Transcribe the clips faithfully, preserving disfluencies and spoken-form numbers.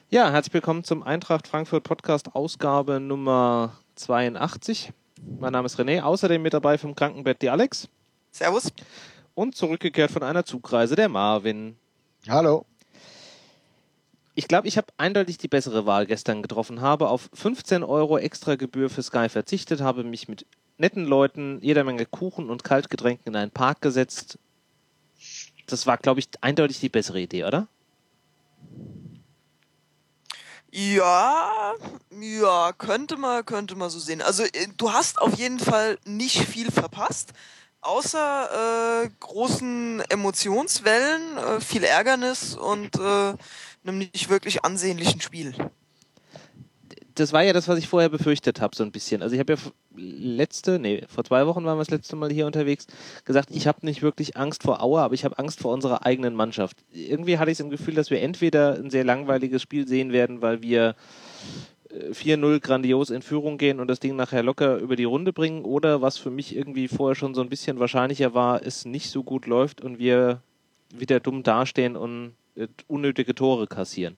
Ja, herzlich willkommen zum Eintracht Frankfurt Podcast, Ausgabe Nummer zweiundachtzig. Mein Name ist René, außerdem mit dabei vom Krankenbett die Alex. Servus. Und zurückgekehrt von einer Zugreise der Marvin. Hallo. Ich glaube, ich habe eindeutig die bessere Wahl gestern getroffen, habe auf fünfzehn Euro extra Gebühr für Sky verzichtet, habe mich mit netten Leuten, jeder Menge Kuchen und Kaltgetränken in einen Park gesetzt. Das war, glaube ich, eindeutig die bessere Idee, oder? Ja, ja, könnte man, könnte man so sehen. Also äh, du hast auf jeden Fall nicht viel verpasst, außer äh, großen Emotionswellen, äh, viel Ärgernis und äh, einem nicht wirklich ansehnlichen Spiel. Das war ja das, was ich vorher befürchtet habe, so ein bisschen. Also ich habe ja letzte, nee, vor zwei Wochen waren wir das letzte Mal hier unterwegs, gesagt, ich habe nicht wirklich Angst vor Aue, aber ich habe Angst vor unserer eigenen Mannschaft. Irgendwie hatte ich so ein Gefühl, dass wir entweder ein sehr langweiliges Spiel sehen werden, weil wir vier null grandios in Führung gehen und das Ding nachher locker über die Runde bringen, oder was für mich irgendwie vorher schon so ein bisschen wahrscheinlicher war, es nicht so gut läuft und wir wieder dumm dastehen und unnötige Tore kassieren.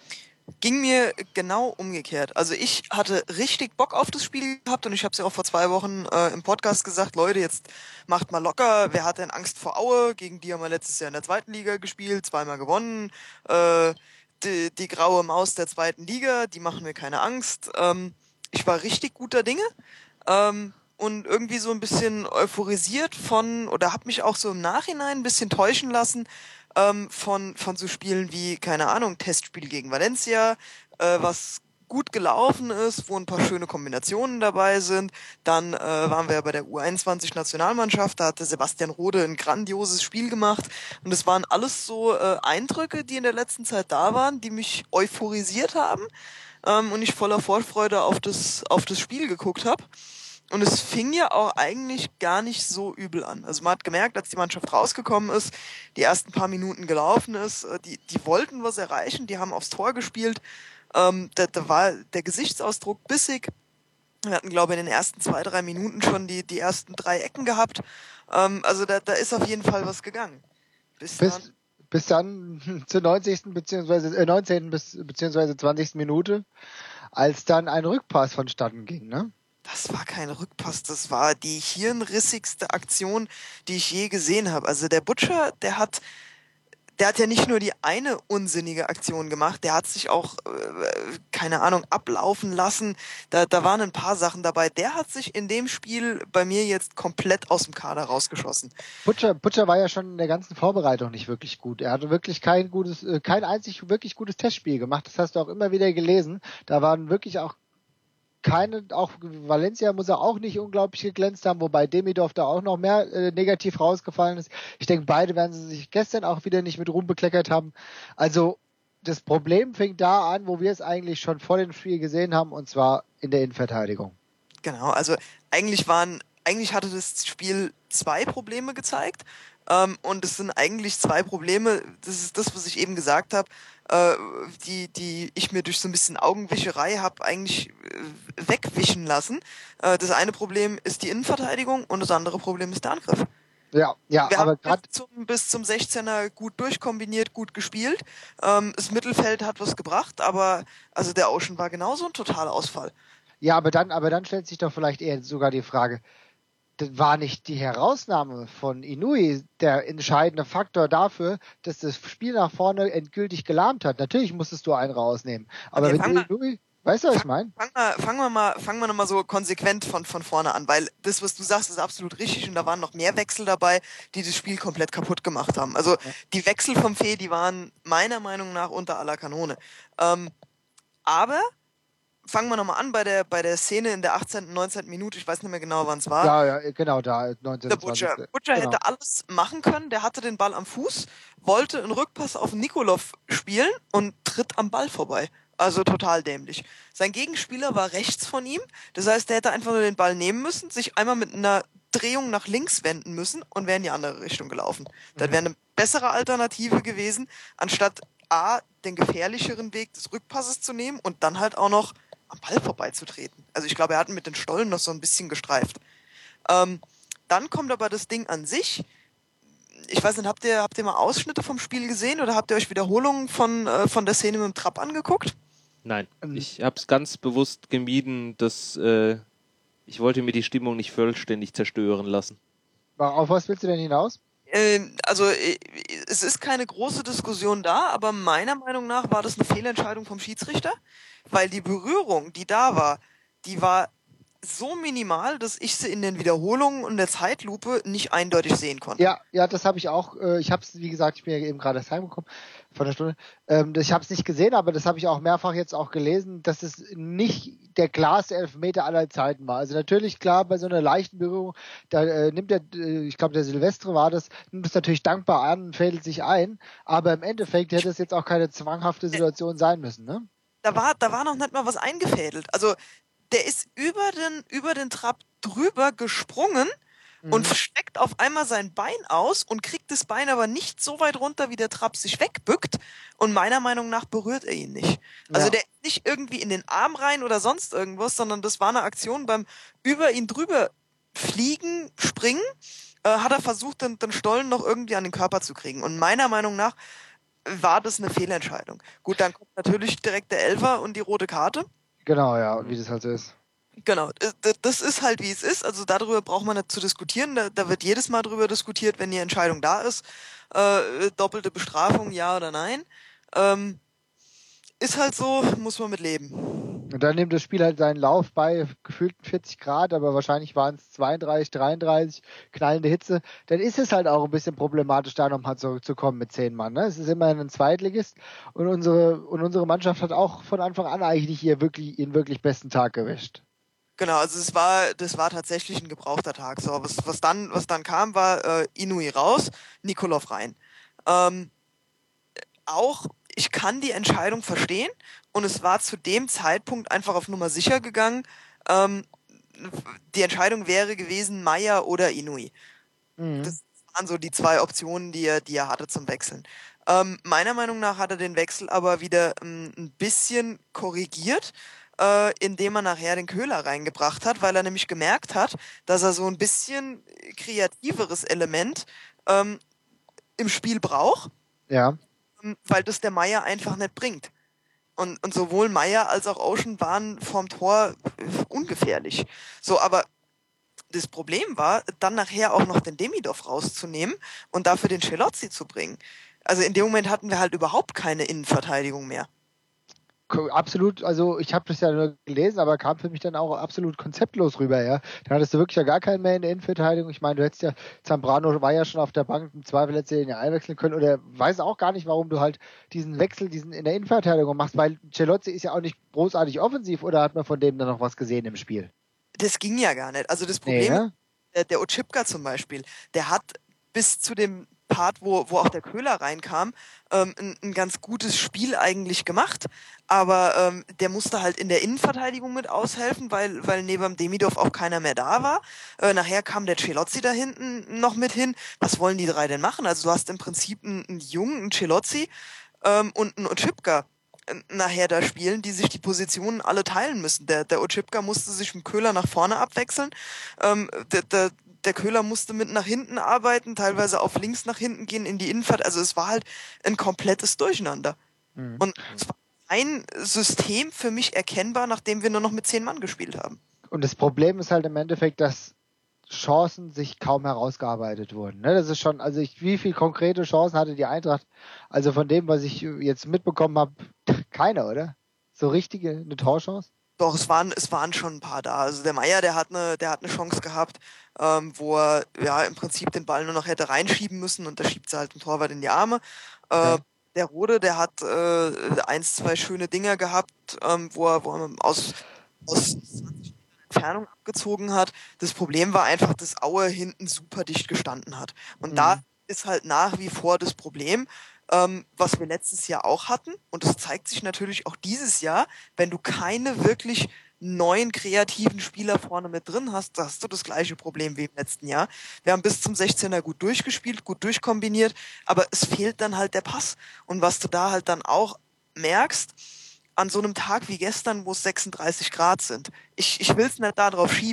Ging mir genau umgekehrt. Also ich hatte richtig Bock auf das Spiel gehabt und ich habe es ja auch vor zwei Wochen äh, im Podcast gesagt, Leute, jetzt macht mal locker. Wer hat denn Angst vor Aue? Gegen die haben wir letztes Jahr in der zweiten Liga gespielt, zweimal gewonnen. Äh, die, die graue Maus der zweiten Liga, die machen mir keine Angst. Ähm, ich war richtig guter Dinge ähm, und irgendwie so ein bisschen euphorisiert von, oder habe mich auch so im Nachhinein ein bisschen täuschen lassen, ähm, von, von so Spielen wie, keine Ahnung, Testspiel gegen Valencia, äh, was gut gelaufen ist, wo ein paar schöne Kombinationen dabei sind. Dann äh, waren wir ja bei der U einundzwanzig Nationalmannschaft, da hatte Sebastian Rode ein grandioses Spiel gemacht und es waren alles so äh, Eindrücke, die in der letzten Zeit da waren, die mich euphorisiert haben ähm, und ich voller Vorfreude auf das, auf das Spiel geguckt habe. Und es fing ja auch eigentlich gar nicht so übel an. Also man hat gemerkt, als die Mannschaft rausgekommen ist, die ersten paar Minuten gelaufen ist, die, die wollten was erreichen, die haben aufs Tor gespielt. Ähm, da, da war der Gesichtsausdruck bissig. Wir hatten, glaube ich, in den ersten zwei, drei Minuten schon die, die ersten drei Ecken gehabt. Ähm, also da, da ist auf jeden Fall was gegangen. Bis, bis, dann. Bis dann zur neunzigsten beziehungsweise äh, neunzehnten bis beziehungsweise zwanzigsten Minute, als dann ein Rückpass vonstatten ging, ne? Das war kein Rückpass, das war die hirnrissigste Aktion, die ich je gesehen habe. Also der Butcher, der hat der hat ja nicht nur die eine unsinnige Aktion gemacht, der hat sich auch, äh, keine Ahnung, ablaufen lassen. Da, da waren ein paar Sachen dabei. Der hat sich in dem Spiel bei mir jetzt komplett aus dem Kader rausgeschossen. Butcher, Butcher war ja schon in der ganzen Vorbereitung nicht wirklich gut. Er hatte wirklich kein gutes, äh, kein einzig wirklich gutes Testspiel gemacht. Das hast du auch immer wieder gelesen. Da waren wirklich auch keine, auch Valencia muss er auch nicht unglaublich geglänzt haben, wobei Demidov da auch noch mehr äh, negativ rausgefallen ist. Ich denke, beide werden sie sich gestern auch wieder nicht mit Ruhm bekleckert haben. Also das Problem fängt da an, wo wir es eigentlich schon vor dem Spiel gesehen haben, und zwar in der Innenverteidigung. Genau, also eigentlich waren, eigentlich hatte das Spiel zwei Probleme gezeigt. Ähm, und es sind eigentlich zwei Probleme, das ist das, was ich eben gesagt habe, äh, die, die ich mir durch so ein bisschen Augenwischerei habe eigentlich äh, wegwischen lassen. Äh, das eine Problem ist die Innenverteidigung und das andere Problem ist der Angriff. Ja, ja, Wir aber haben gerade bis zum, bis zum sechzehner gut durchkombiniert, gut gespielt. Ähm, das Mittelfeld hat was gebracht, aber also der Ocean war genauso ein totaler Ausfall. ja, aber dann, aber dann stellt sich doch vielleicht eher sogar die Frage, war nicht die Herausnahme von Inui der entscheidende Faktor dafür, dass das Spiel nach vorne endgültig gelahmt hat? Natürlich musstest du einen rausnehmen. Aber Okay, wenn fang du mal, Inui, weißt du, was ich meine? fang mal, fangen wir mal, fangen wir noch mal so konsequent von, von vorne an, weil das, was du sagst, ist absolut richtig und da waren noch mehr Wechsel dabei, die das Spiel komplett kaputt gemacht haben. Also die Wechsel vom Fee, die waren meiner Meinung nach unter aller Kanone. Ähm, aber fangen wir nochmal an bei der, bei der Szene in der achtzehnten, neunzehnten Minute, ich weiß nicht mehr genau, wann es war. Ja, ja, genau, da, Der neunzehn, Butcher. zwanzig. Butcher Genau. hätte alles machen können, der hatte den Ball am Fuß, wollte einen Rückpass auf Nikolov spielen und tritt am Ball vorbei. Also total dämlich. Sein Gegenspieler war rechts von ihm, das heißt, der hätte einfach nur den Ball nehmen müssen, sich einmal mit einer Drehung nach links wenden müssen und wäre in die andere Richtung gelaufen. Das wäre eine bessere Alternative gewesen, anstatt A, den gefährlicheren Weg des Rückpasses zu nehmen und dann halt auch noch am Ball vorbeizutreten. Also ich glaube, er hat mit den Stollen noch so ein bisschen gestreift. Ähm, dann kommt aber das Ding an sich. ich weiß nicht, habt ihr, habt ihr mal Ausschnitte vom Spiel gesehen oder habt ihr euch Wiederholungen von, äh, von der Szene mit dem Trapp angeguckt? Nein, ich habe es ganz bewusst gemieden, dass äh, ich wollte mir die Stimmung nicht vollständig zerstören lassen. Auf was willst du denn hinaus? Ähm, also äh, es ist keine große Diskussion da, aber meiner Meinung nach war das eine Fehlentscheidung vom Schiedsrichter, weil die Berührung, die da war, die war so minimal, dass ich sie in den Wiederholungen und der Zeitlupe nicht eindeutig sehen konnte. Ja, ja, das habe ich auch. Äh, ich habe es, wie gesagt, ich bin ja eben gerade erst heimgekommen von der Stunde. Ähm, das, ich habe es nicht gesehen, aber das habe ich auch mehrfach jetzt auch gelesen, dass es nicht der klarste Elfmeter aller Zeiten war. Also natürlich klar, bei so einer leichten Berührung, da äh, nimmt der, äh, ich glaube der Silvestre war das, nimmt es natürlich dankbar an und fädelt sich ein, aber im Endeffekt hätte es jetzt auch keine zwanghafte Situation sein müssen, ne? Da war, da war noch nicht mal was eingefädelt. Also der ist über den, über den Trapp drüber gesprungen mhm. und streckt auf einmal sein Bein aus und kriegt das Bein aber nicht so weit runter, wie der Trapp sich wegbückt. Und meiner Meinung nach berührt er ihn nicht. Also ja. Der ist nicht irgendwie in den Arm rein oder sonst irgendwas, sondern das war eine Aktion beim über ihn drüber fliegen, springen, äh, hat er versucht, den, den Stollen noch irgendwie an den Körper zu kriegen. Und meiner Meinung nach war das eine Fehlentscheidung. Gut, dann kommt natürlich direkt der Elfer und die rote Karte. Genau, ja, wie das halt so ist. Genau, das ist halt wie es ist, also darüber braucht man nicht zu diskutieren, da, da wird jedes Mal drüber diskutiert, wenn die Entscheidung da ist, äh, doppelte Bestrafung, ja oder nein, ähm, ist halt so, muss man mit leben. Und dann nimmt das Spiel halt seinen Lauf bei gefühlten vierzig Grad, aber wahrscheinlich waren es zweiunddreißig, dreiunddreißig, knallende Hitze. Dann ist es halt auch ein bisschen problematisch, da nochmal zurückzukommen mit zehn Mann. Ne? Es ist immerhin ein Zweitligist und unsere, und unsere Mannschaft hat auch von Anfang an eigentlich hier wirklich, ihren wirklich besten Tag erwischt. Genau, also es war, das war tatsächlich ein gebrauchter Tag. So, was, was dann, was dann kam, war äh, Inui raus, Nikolov rein. Ähm, auch, ich kann die Entscheidung verstehen und es war zu dem Zeitpunkt einfach auf Nummer sicher gegangen. Ähm, die Entscheidung wäre gewesen, Meier oder Inui. Mhm. Das waren so die zwei Optionen, die er, die er hatte zum Wechseln. Ähm, meiner Meinung nach hat er den Wechsel aber wieder ähm, ein bisschen korrigiert, äh, indem er nachher den Köhler reingebracht hat, weil er nämlich gemerkt hat, dass er so ein bisschen kreativeres Element ähm, im Spiel braucht. Ja. Weil das der Meier einfach nicht bringt. Und, und sowohl Meier als auch Ocean waren vorm Tor ungefährlich. So, aber das Problem war, dann nachher auch noch den Demidov rauszunehmen und dafür den Celozzi zu bringen. Also in dem Moment hatten wir halt überhaupt keine Innenverteidigung mehr. Absolut, also ich habe das ja nur gelesen, aber kam für mich dann auch absolut konzeptlos rüber, ja. Da hattest du wirklich ja gar keinen mehr in der Innenverteidigung. Ich meine, du hättest ja, Zambrano war ja schon auf der Bank, im Zweifel hättest du den ja einwechseln können oder weiß auch gar nicht, warum du halt diesen Wechsel, diesen in der Innenverteidigung machst, weil Celozzi ist ja auch nicht großartig offensiv oder hat man von dem dann noch was gesehen im Spiel? Das ging ja gar nicht. Also das Problem, nee, ja? der, der Otschipka zum Beispiel, der hat bis zu dem Part, wo, wo auch der Köhler reinkam, ähm, ein, ein ganz gutes Spiel eigentlich gemacht, aber ähm, der musste halt in der Innenverteidigung mit aushelfen, weil, weil neben Demidov auch keiner mehr da war. Äh, nachher kam der Celozzi da hinten noch mit hin. Was wollen die drei denn machen? Also du hast im Prinzip einen, einen Jungen, einen Celozzi ähm, und einen Otschipka nachher da spielen, die sich die Positionen alle teilen müssen. Der, der Otschipka musste sich mit Köhler nach vorne abwechseln, ähm, der, der Der Köhler musste mit nach hinten arbeiten, teilweise auf links nach hinten gehen in die Innenfahrt. Also es war halt ein komplettes Durcheinander. Mhm. Und es war ein System für mich erkennbar, nachdem wir nur noch mit zehn Mann gespielt haben. Und das Problem ist halt im Endeffekt, dass Chancen sich kaum herausgearbeitet wurden. Ne? Das ist schon, also ich, wie viele konkrete Chancen hatte die Eintracht? Also von dem, was ich jetzt mitbekommen habe, keine, oder? So richtige, eine Torchance? Doch, es waren, es waren schon ein paar da. Also der Meier, der hat eine, der hat eine Chance gehabt, ähm, wo er ja im Prinzip den Ball nur noch hätte reinschieben müssen und da schiebt sie halt den Torwart in die Arme. Äh, okay. Der Rode, der hat äh, eins, zwei schöne Dinger gehabt, ähm, wo er, wo er aus, aus zwanzig Metern Entfernung abgezogen hat. Das Problem war einfach, dass Aue hinten super dicht gestanden hat. Und mhm. da ist halt nach wie vor das Problem, Ähm, was wir letztes Jahr auch hatten, und das zeigt sich natürlich auch dieses Jahr, wenn du keine wirklich neuen kreativen Spieler vorne mit drin hast, da hast du das gleiche Problem wie im letzten Jahr. Wir haben bis zum sechzehner gut durchgespielt, gut durchkombiniert, aber es fehlt dann halt der Pass. Und was du da halt dann auch merkst, an so einem Tag wie gestern, wo es sechsunddreißig Grad sind, ich, ich will es nicht da drauf schieben,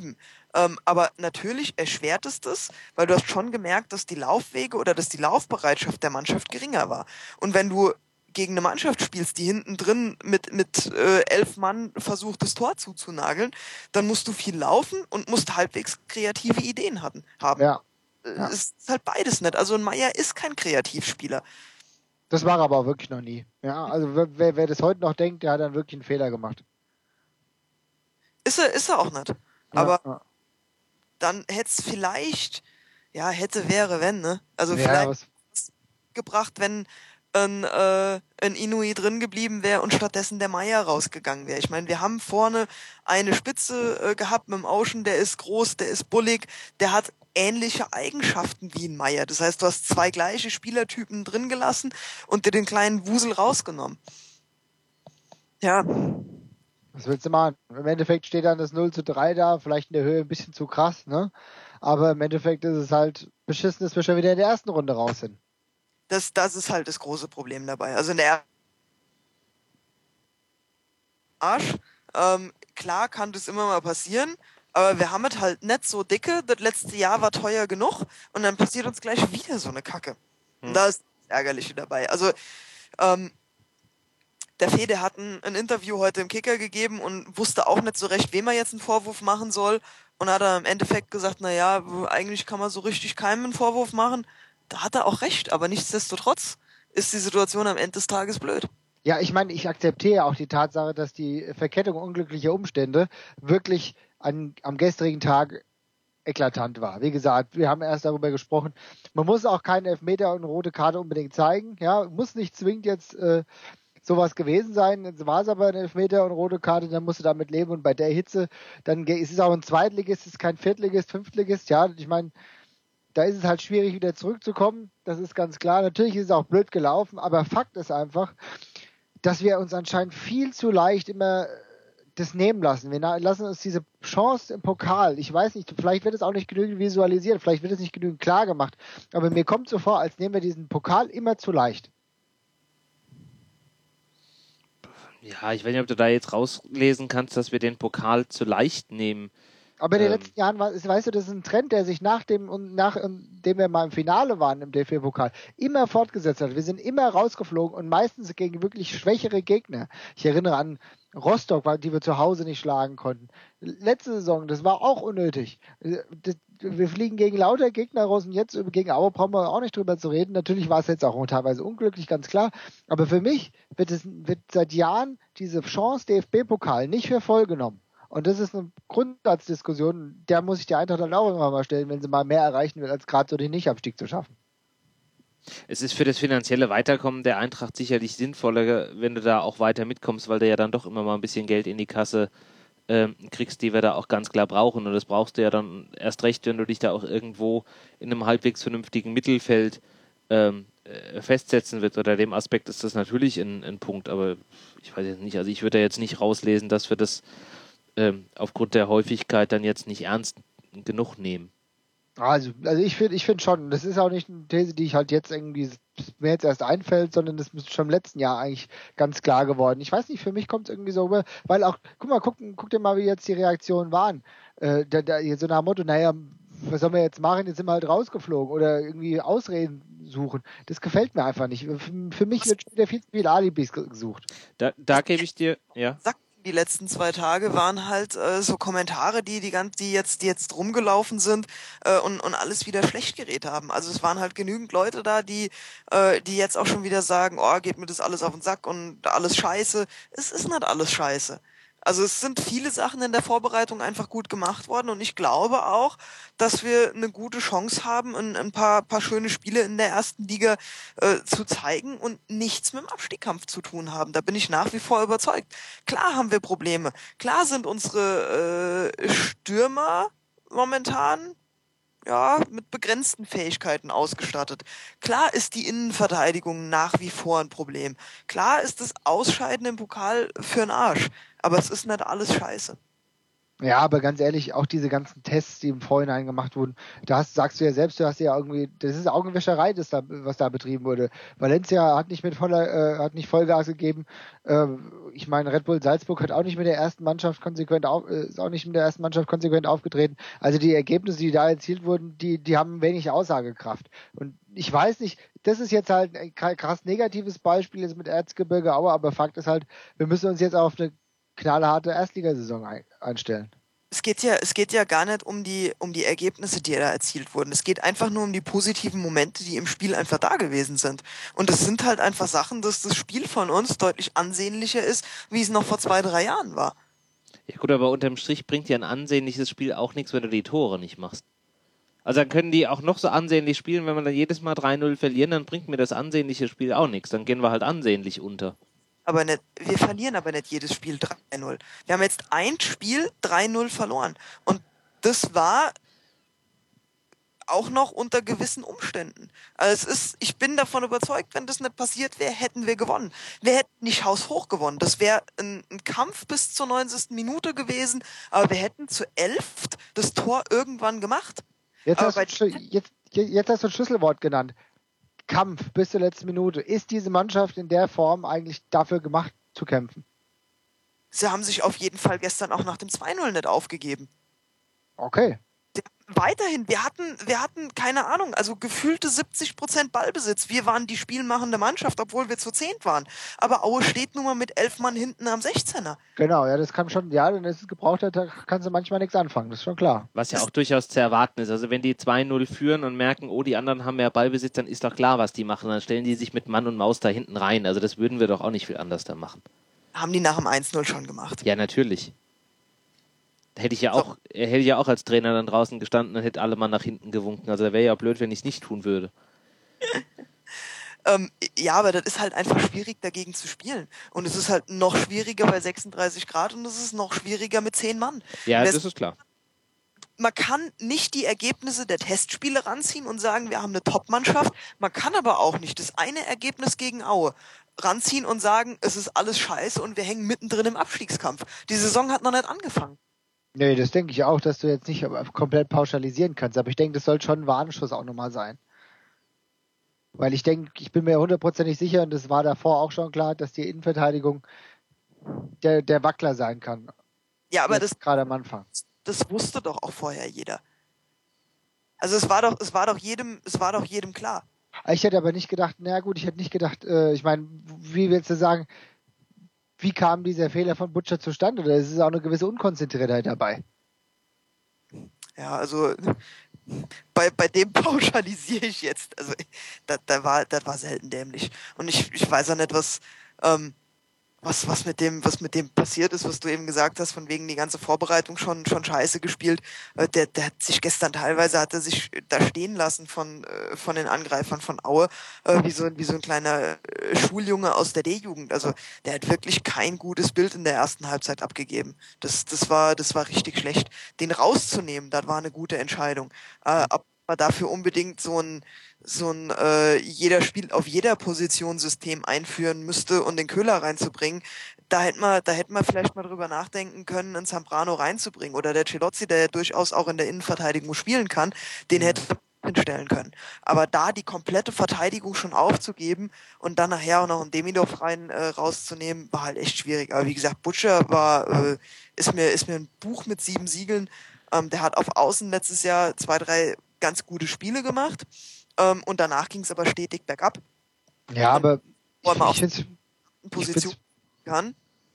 Ähm, aber natürlich erschwert es das, weil du hast schon gemerkt, dass die Laufwege oder dass die Laufbereitschaft der Mannschaft geringer war. Und wenn du gegen eine Mannschaft spielst, die hinten drin mit, mit äh, elf Mann versucht, das Tor zuzunageln, dann musst du viel laufen und musst halbwegs kreative Ideen hatten, haben. Ja. Äh, Ja. Es ist halt beides nicht. Also ein Meier ist kein Kreativspieler. Das war er aber auch wirklich noch nie. Ja, also wer, wer das heute noch denkt, der hat dann wirklich einen Fehler gemacht. Ist er, ist er auch nicht. Ja, Aber ja. dann hätte es vielleicht, ja, hätte, wäre, wenn, ne? Also Ja, vielleicht was, gebracht, wenn ein, äh, ein Inui drin geblieben wäre und stattdessen der Meier rausgegangen wäre. Ich meine, wir haben vorne eine Spitze äh, gehabt mit dem Ocean, der ist groß, der ist bullig, der hat ähnliche Eigenschaften wie ein Meier. Das heißt, du hast zwei gleiche Spielertypen drin gelassen und dir den kleinen Wusel rausgenommen. Ja, was willst du machen? Im Endeffekt steht dann das null zu drei da, vielleicht in der Höhe ein bisschen zu krass, ne? Aber im Endeffekt ist es halt beschissen, dass wir schon wieder in der ersten Runde raus sind. das, das ist halt das große Problem dabei. Also in der Arsch, ähm, klar kann das immer mal passieren, aber wir haben es halt nicht so dicke. Das letzte Jahr war teuer genug und dann passiert uns gleich wieder so eine Kacke. Und da ist das Ärgerliche dabei. Also, ähm, der Fede hat ein, ein Interview heute im Kicker gegeben und wusste auch nicht so recht, wem er jetzt einen Vorwurf machen soll. Und hat er im Endeffekt gesagt, na ja, eigentlich kann man so richtig keinem einen Vorwurf machen. Da hat er auch recht, aber nichtsdestotrotz ist die Situation am Ende des Tages blöd. Ja, ich meine, ich akzeptiere auch die Tatsache, dass die Verkettung unglücklicher Umstände wirklich an, am gestrigen Tag eklatant war. Wie gesagt, wir haben erst darüber gesprochen, man muss auch keinen Elfmeter und eine rote Karte unbedingt zeigen. Ja, muss nicht zwingend jetzt äh, sowas gewesen sein. Jetzt war es aber ein Elfmeter und eine rote Karte, dann musst du damit leben. Und bei der Hitze, dann ge- es ist auch ein Zweitligist, es ist kein Viertligist, Fünftligist. Ja, ich meine, da ist es halt schwierig, wieder zurückzukommen. Das ist ganz klar. Natürlich ist es auch blöd gelaufen, aber Fakt ist einfach, dass wir uns anscheinend viel zu leicht immer das nehmen lassen. Wir na- lassen uns diese Chance im Pokal, ich weiß nicht, vielleicht wird es auch nicht genügend visualisiert, vielleicht wird es nicht genügend klar gemacht, aber mir kommt so vor, als nehmen wir diesen Pokal immer zu leicht. Ja, ich weiß nicht, ob du da jetzt rauslesen kannst, dass wir den Pokal zu leicht nehmen. Aber in den Ähm. letzten Jahren, war, weißt du, das ist ein Trend, der sich nach dem, und nachdem wir mal im Finale waren im D F B-Pokal, immer fortgesetzt hat. Wir sind immer rausgeflogen und meistens gegen wirklich schwächere Gegner. Ich erinnere an Rostock, die wir zu Hause nicht schlagen konnten. Letzte Saison, das war auch unnötig. Das, wir fliegen gegen lauter Gegner raus und jetzt gegen Aue brauchen wir auch nicht drüber zu reden. Natürlich war es jetzt auch teilweise unglücklich, ganz klar. Aber für mich wird, es, wird seit Jahren diese Chance D F B-Pokal nicht für voll genommen. Und das ist eine Grundsatzdiskussion, der muss sich die Eintracht dann auch irgendwann mal stellen, wenn sie mal mehr erreichen will, als gerade so den Nicht-Abstieg zu schaffen. Es ist für das finanzielle Weiterkommen der Eintracht sicherlich sinnvoller, wenn du da auch weiter mitkommst, weil du ja dann doch immer mal ein bisschen Geld in die Kasse ähm, kriegst, die wir da auch ganz klar brauchen. Und das brauchst du ja dann erst recht, wenn du dich da auch irgendwo in einem halbwegs vernünftigen Mittelfeld ähm, äh, festsetzen willst. Unter dem Aspekt ist das natürlich ein, ein Punkt, aber ich weiß jetzt nicht, also ich würde da jetzt nicht rauslesen, dass wir das ähm, aufgrund der Häufigkeit dann jetzt nicht ernst genug nehmen. Also, also ich finde ich finde schon, das ist auch nicht eine These, die ich halt jetzt irgendwie mir jetzt erst einfällt, sondern das ist schon im letzten Jahr eigentlich ganz klar geworden. Ich weiß nicht, für mich kommt es irgendwie so rüber, weil auch, guck mal, guck, guck dir mal, wie jetzt die Reaktionen waren. Äh, da, da, so nach dem Motto, naja, was sollen wir jetzt machen? Jetzt sind wir halt rausgeflogen oder irgendwie Ausreden suchen. Das gefällt mir einfach nicht. Für, für mich wird wieder viel zu viel Alibis gesucht. Da, da gebe ich dir, ja. Sag, die letzten zwei Tage waren halt äh, so Kommentare, die die ganz, die jetzt, die jetzt rumgelaufen sind äh, und und alles wieder schlecht geredet haben. Also es waren halt genügend Leute da, die äh, die jetzt auch schon wieder sagen, oh, geht mir das alles auf den Sack und alles scheiße. Es ist nicht alles scheiße. Also es sind viele Sachen in der Vorbereitung einfach gut gemacht worden und ich glaube auch, dass wir eine gute Chance haben, ein, ein paar, paar schöne Spiele in der ersten Liga äh, zu zeigen und nichts mit dem Abstiegskampf zu tun haben. Da bin ich nach wie vor überzeugt. Klar haben wir Probleme. Klar sind unsere äh, Stürmer momentan ja, mit begrenzten Fähigkeiten ausgestattet. Klar ist die Innenverteidigung nach wie vor ein Problem. Klar ist das Ausscheiden im Pokal für den Arsch. Aber es ist nicht alles scheiße. Ja, aber ganz ehrlich, auch diese ganzen Tests, die im Vorhinein gemacht wurden, da hast, sagst du ja selbst, du hast ja irgendwie, das ist Augenwischerei, das da, was da betrieben wurde. Valencia hat nicht mit voller, äh, hat nicht Vollgas gegeben. Äh, ich meine, Red Bull Salzburg hat auch nicht mit der ersten Mannschaft konsequent auf, äh, ist auch nicht mit der ersten Mannschaft konsequent aufgetreten. Also die Ergebnisse, die da erzielt wurden, die, die haben wenig Aussagekraft. Und ich weiß nicht, das ist jetzt halt ein krass negatives Beispiel jetzt mit Erzgebirge Aue, aber Fakt ist halt, wir müssen uns jetzt auf eine knallharte Erstligasaison ein, einstellen. Es geht ja, es geht ja gar nicht um die, um die Ergebnisse, die da erzielt wurden. Es geht einfach nur um die positiven Momente, die im Spiel einfach da gewesen sind. Und es sind halt einfach Sachen, dass das Spiel von uns deutlich ansehnlicher ist, wie es noch vor zwei, drei Jahren war. Ja gut, aber unterm Strich bringt dir ein ansehnliches Spiel auch nichts, wenn du die Tore nicht machst. Also dann können die auch noch so ansehnlich spielen, wenn wir dann jedes Mal drei null verlieren, dann bringt mir das ansehnliche Spiel auch nichts. Dann gehen wir halt ansehnlich unter. Aber nicht, wir verlieren aber nicht jedes Spiel drei null. Wir haben jetzt ein Spiel drei null verloren. Und das war auch noch unter gewissen Umständen. Also es ist, ich bin davon überzeugt, wenn das nicht passiert wäre, hätten wir gewonnen. Wir hätten nicht haushoch gewonnen. Das wäre ein, ein Kampf bis zur neunzigsten Minute gewesen, aber wir hätten zu elf das Tor irgendwann gemacht. Jetzt hast, du, jetzt, jetzt hast du ein Schlüsselwort genannt. Kampf bis zur letzten Minute. Ist diese Mannschaft in der Form eigentlich dafür gemacht, zu kämpfen? Sie haben sich auf jeden Fall gestern auch nach dem zwei null nicht aufgegeben. Okay. Weiterhin, wir hatten, wir hatten, keine Ahnung, also gefühlte siebzig Prozent Ballbesitz. Wir waren die spielmachende Mannschaft, obwohl wir zu zehnt waren. Aber Aue steht nun mal mit elf Mann hinten am sechzehner. Genau, ja, das kann schon, ja, wenn es gebraucht hat, da kannst du manchmal nichts anfangen, das ist schon klar. Was ja auch durchaus zu erwarten ist. Also wenn die zwei null führen und merken, oh, die anderen haben mehr Ballbesitz, dann ist doch klar, was die machen. Dann stellen die sich mit Mann und Maus da hinten rein. Also das würden wir doch auch nicht viel anders da machen. Haben die nach dem eins null schon gemacht. Ja, natürlich. Hätte ich ja auch, so. hätte ich ja auch als Trainer dann draußen gestanden und hätte alle mal nach hinten gewunken. Also wäre ja blöd, wenn ich es nicht tun würde. ähm, ja, aber das ist halt einfach schwierig, dagegen zu spielen. Und es ist halt noch schwieriger bei sechsunddreißig Grad und es ist noch schwieriger mit zehn Mann. Ja, das ist klar. Man kann nicht die Ergebnisse der Testspiele ranziehen und sagen, wir haben eine Top-Mannschaft. Man kann aber auch nicht das eine Ergebnis gegen Aue ranziehen und sagen, es ist alles scheiße und wir hängen mittendrin im Abstiegskampf. Die Saison hat noch nicht angefangen. Nee, das denke ich auch, dass du jetzt nicht komplett pauschalisieren kannst. Aber ich denke, das soll schon ein Warnschuss auch nochmal sein. Weil ich denke, ich bin mir hundertprozentig sicher, und das war davor auch schon klar, dass die Innenverteidigung der, der Wackler sein kann. Ja, aber das gerade am Anfang. Das wusste doch auch vorher jeder. Also es war doch, es war doch jedem, es war doch jedem klar. Ich hätte aber nicht gedacht, na gut, ich hätte nicht gedacht, äh, ich meine, wie willst du sagen, wie kam dieser Fehler von Butcher zustande? Oder ist es auch eine gewisse Unkonzentriertheit dabei? Ja, also bei, bei dem pauschalisiere ich jetzt. Also das, das, war, das war selten dämlich. Und ich, ich weiß auch nicht, was, ähm, was, was, mit dem, was mit dem passiert ist, was du eben gesagt hast, von wegen die ganze Vorbereitung schon, schon scheiße gespielt. Äh, der, der hat sich gestern teilweise, hat er sich da stehen lassen von, äh, von den Angreifern von Aue, äh, wie, so, wie so ein kleiner äh, Schuljunge aus der D-Jugend. Also der hat wirklich kein gutes Bild in der ersten Halbzeit abgegeben. Das, das, war, das war richtig schlecht. Den rauszunehmen, das war eine gute Entscheidung. Äh, ab man dafür unbedingt so ein so ein äh, jeder Spiel auf jeder Position System einführen müsste und den Köhler reinzubringen, da hätte man da hätte man vielleicht mal drüber nachdenken können, einen Zambrano reinzubringen oder der Celozzi, der ja durchaus auch in der Innenverteidigung spielen kann, den hätte man hinstellen können. Aber da die komplette Verteidigung schon aufzugeben und dann nachher auch noch einen Demidov rein äh, rauszunehmen, war halt echt schwierig. Aber wie gesagt, Butcher war äh, ist mir ist mir ein Buch mit sieben Siegeln. Ähm, der hat auf Außen letztes Jahr zwei, drei ganz gute Spiele gemacht ähm, und danach ging es aber stetig bergab. Ja, aber wo man ich, ich auf Position kann.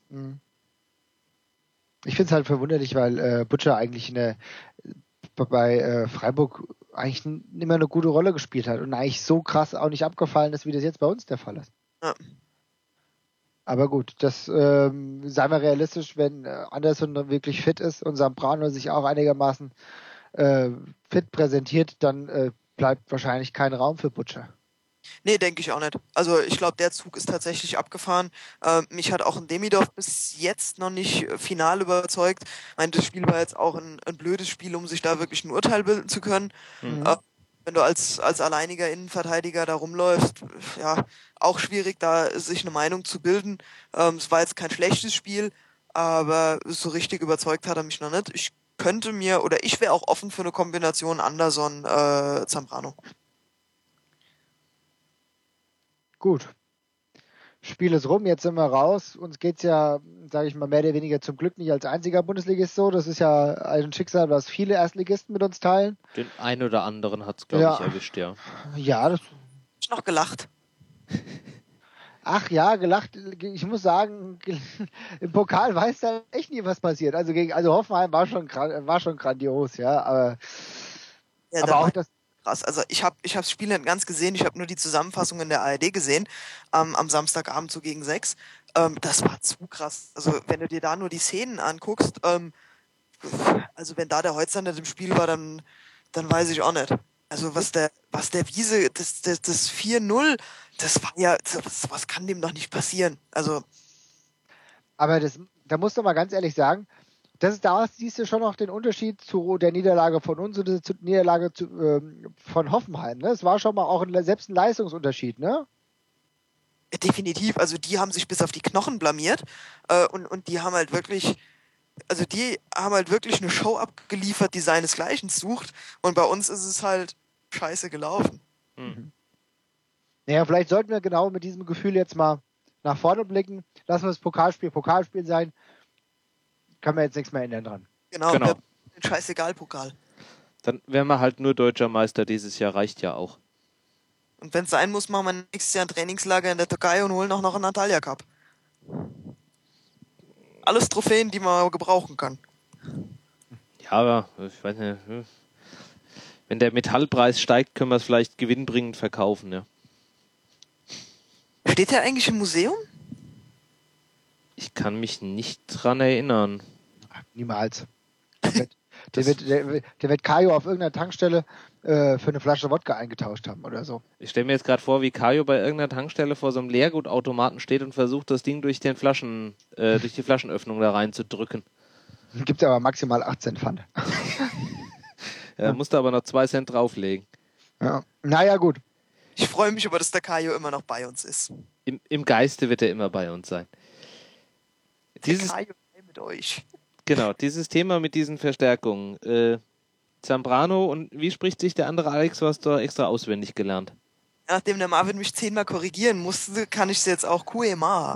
Ich finde es halt verwunderlich, weil äh, Butcher eigentlich eine, bei äh, Freiburg eigentlich immer eine gute Rolle gespielt hat und eigentlich so krass auch nicht abgefallen ist, wie das jetzt bei uns der Fall ist. Ja. Aber gut, das ähm, seien wir realistisch, wenn äh, Anderson wirklich fit ist und Zambrano sich auch einigermaßen äh, fit präsentiert, dann äh, bleibt wahrscheinlich kein Raum für Butcher. Nee, denke ich auch nicht. Also ich glaube, der Zug ist tatsächlich abgefahren. Ähm, mich hat auch ein Demidov bis jetzt noch nicht final überzeugt. Ich meine, das Spiel war jetzt auch ein, ein blödes Spiel, um sich da wirklich ein Urteil bilden zu können. Mhm. Äh, wenn du als, als alleiniger Innenverteidiger da rumläufst, ja, auch schwierig, da sich eine Meinung zu bilden. Ähm, es war jetzt kein schlechtes Spiel, aber so richtig überzeugt hat er mich noch nicht. Ich könnte mir, oder ich wäre auch offen für eine Kombination Anderson, äh, Zambrano. Gut. Spiel ist rum, jetzt sind wir raus. Uns geht's ja, sage ich mal, mehr oder weniger zum Glück nicht als einziger Bundesligist so. Das ist ja ein Schicksal, was viele Erstligisten mit uns teilen. Den einen oder anderen hat es, glaube Ja. ich, erwischt, ja. Ja, das, Ich noch gelacht. ach ja, gelacht. Ich muss sagen, im Pokal weiß da echt nie, was passiert. Also gegen, also Hoffenheim war schon, gra- war schon grandios, ja. Aber, Ja, da aber auch war das, krass. Also ich habe ich hab das Spiel nicht ganz gesehen, ich habe nur die Zusammenfassung in der A R D gesehen, ähm, am Samstagabend so gegen sechs. Ähm, das war zu krass. Also wenn du dir da nur die Szenen anguckst, ähm, also wenn da der Holzer nicht im Spiel war, dann, dann weiß ich auch nicht. Also was der, was der Wiese, das, das, das vier null, das war ja, das, was kann dem doch nicht passieren? Also, aber das, da musst du mal ganz ehrlich sagen, das ist, da siehst du schon noch den Unterschied zu der Niederlage von uns und der Niederlage zu, ähm, von Hoffenheim. Ne? Es war schon mal auch ein, selbst ein Leistungsunterschied, ne? definitiv, also die haben sich bis auf die Knochen blamiert äh, und, und die haben halt wirklich, also die haben halt wirklich eine Show abgeliefert, die seinesgleichen sucht und bei uns ist es halt scheiße gelaufen. Hm. Naja, vielleicht sollten wir genau mit diesem Gefühl jetzt mal nach vorne blicken. Lassen wir das Pokalspiel Pokalspiel sein. Kann man jetzt nichts mehr ändern dran. Genau, Genau. der Scheißegal-Pokal. Dann wären wir halt nur deutscher Meister dieses Jahr, reicht ja auch. Und wenn es sein muss, machen wir nächstes Jahr ein Trainingslager in der Türkei und holen auch noch einen Antalya Cup. Alles Trophäen, die man gebrauchen kann. Ja, aber ich weiß nicht, hm. wenn der Metallpreis steigt, können wir es vielleicht gewinnbringend verkaufen, ja. Steht der eigentlich im Museum? Ich kann mich nicht dran erinnern. Niemals. Der wird, der wird, der, wird- der wird Kajo auf irgendeiner Tankstelle äh, für eine Flasche Wodka eingetauscht haben oder so. Ich stelle mir jetzt gerade vor, wie Kajo bei irgendeiner Tankstelle vor so einem Leergutautomaten steht und versucht, das Ding durch den Flaschen, äh, durch die Flaschenöffnung da reinzudrücken. Gibt aber maximal achtzehn Pfand. Er musste aber noch zwei Cent drauflegen. Ja. Naja, gut. Ich freue mich aber, dass der Kajo immer noch bei uns ist. Im, Im Geiste wird er immer bei uns sein. Dieses, Der Kajo sei mit euch. genau, dieses Thema mit diesen Verstärkungen. Äh, Zambrano und wie spricht sich der andere Alex? Du hast doch extra auswendig gelernt. Nachdem der Marvin mich zehnmal korrigieren musste, kann ich es jetzt auch Q E M A.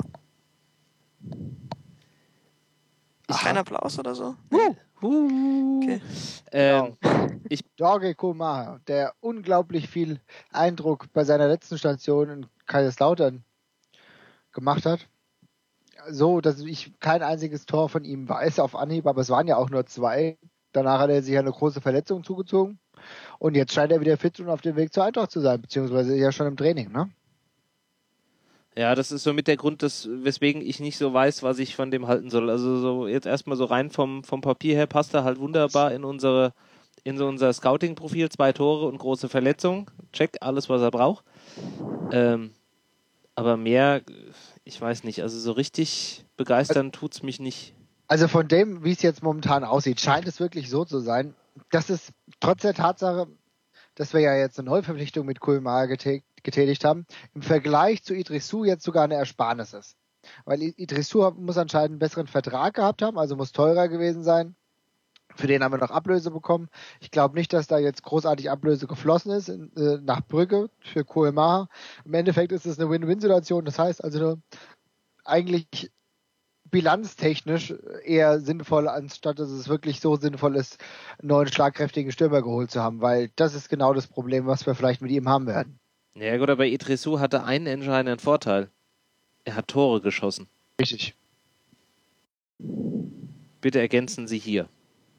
Ist kein Applaus oder so? Uh. Okay. Ähm, Jorge Kumar, der unglaublich viel Eindruck bei seiner letzten Station in Kaiserslautern gemacht hat. So, dass ich kein einziges Tor von ihm weiß auf Anhieb, aber es waren ja auch nur zwei. Danach hat er sich eine große Verletzung zugezogen. Und jetzt scheint er wieder fit und auf dem Weg zur Eintracht zu sein, beziehungsweise ja schon im Training, ne? Ja, das ist so mit der Grund, dass, weswegen ich nicht so weiß, was ich von dem halten soll. Also so jetzt erstmal so rein vom, vom Papier her passt er halt wunderbar in unsere in so unser Scouting-Profil. Zwei Tore und große Verletzung. Check, alles, was er braucht. Ähm, aber mehr, ich weiß nicht, also so richtig begeistern tut's mich nicht. Also von dem, wie es jetzt momentan aussieht, scheint es wirklich so zu sein, dass es trotz der Tatsache, dass wir ja jetzt eine Neuverpflichtung mit Kulmar getätigt haben, im Vergleich zu Idrissou jetzt sogar eine Ersparnis ist. Weil Idrissou muss anscheinend einen besseren Vertrag gehabt haben, also muss teurer gewesen sein. Für den haben wir noch Ablöse bekommen. Ich glaube nicht, dass da jetzt großartig Ablöse geflossen ist in, äh, nach Brügge für Kohlmacher. Im Endeffekt ist es eine Win-Win-Situation. Das heißt also eine, eigentlich bilanztechnisch eher sinnvoll, anstatt dass es wirklich so sinnvoll ist, einen neuen schlagkräftigen Stürmer geholt zu haben, weil das ist genau das Problem, was wir vielleicht mit ihm haben werden. Ja gut, aber Idrissou hatte einen entscheidenden Vorteil. Er hat Tore geschossen. Richtig. Bitte ergänzen Sie hier.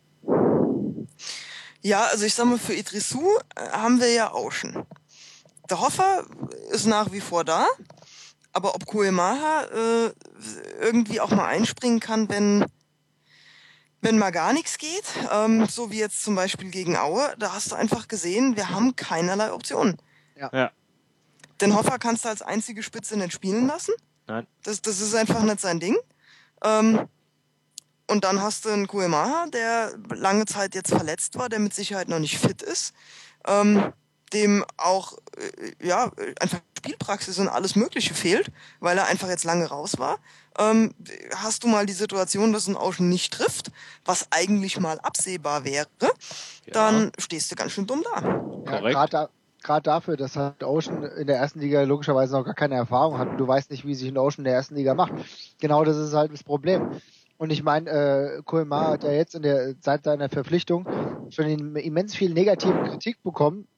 Ja, also ich sag mal, für Idrissou äh, haben wir ja auch schon. Der Hoffer ist nach wie vor da, aber ob Koemaha äh, irgendwie auch mal einspringen kann, wenn, wenn mal gar nichts geht, ähm, so wie jetzt zum Beispiel gegen Aue, da hast du einfach gesehen, wir haben keinerlei Optionen. Ja. Ja. Den Hoffer kannst du als einzige Spitze nicht spielen lassen. Nein. Das, das ist einfach nicht sein Ding. Ähm, und dann hast du einen Koemaha, der lange Zeit jetzt verletzt war, der mit Sicherheit noch nicht fit ist. Ähm, dem auch äh, ja einfach Spielpraxis und alles Mögliche fehlt, weil er einfach jetzt lange raus war. Ähm, hast du mal die Situation, dass ein Ocean nicht trifft, was eigentlich mal absehbar wäre, Ja. dann stehst du ganz schön dumm da. Ja, Korrekt. gerade da, gerade dafür, dass halt Ocean in der ersten Liga logischerweise noch gar keine Erfahrung hat und du weißt nicht, wie sich ein Ocean in der ersten Liga macht. Genau das ist halt das Problem. Und ich meine, äh, Koemar hat ja jetzt in der seit seiner Verpflichtung schon immens viel negative Kritik bekommen.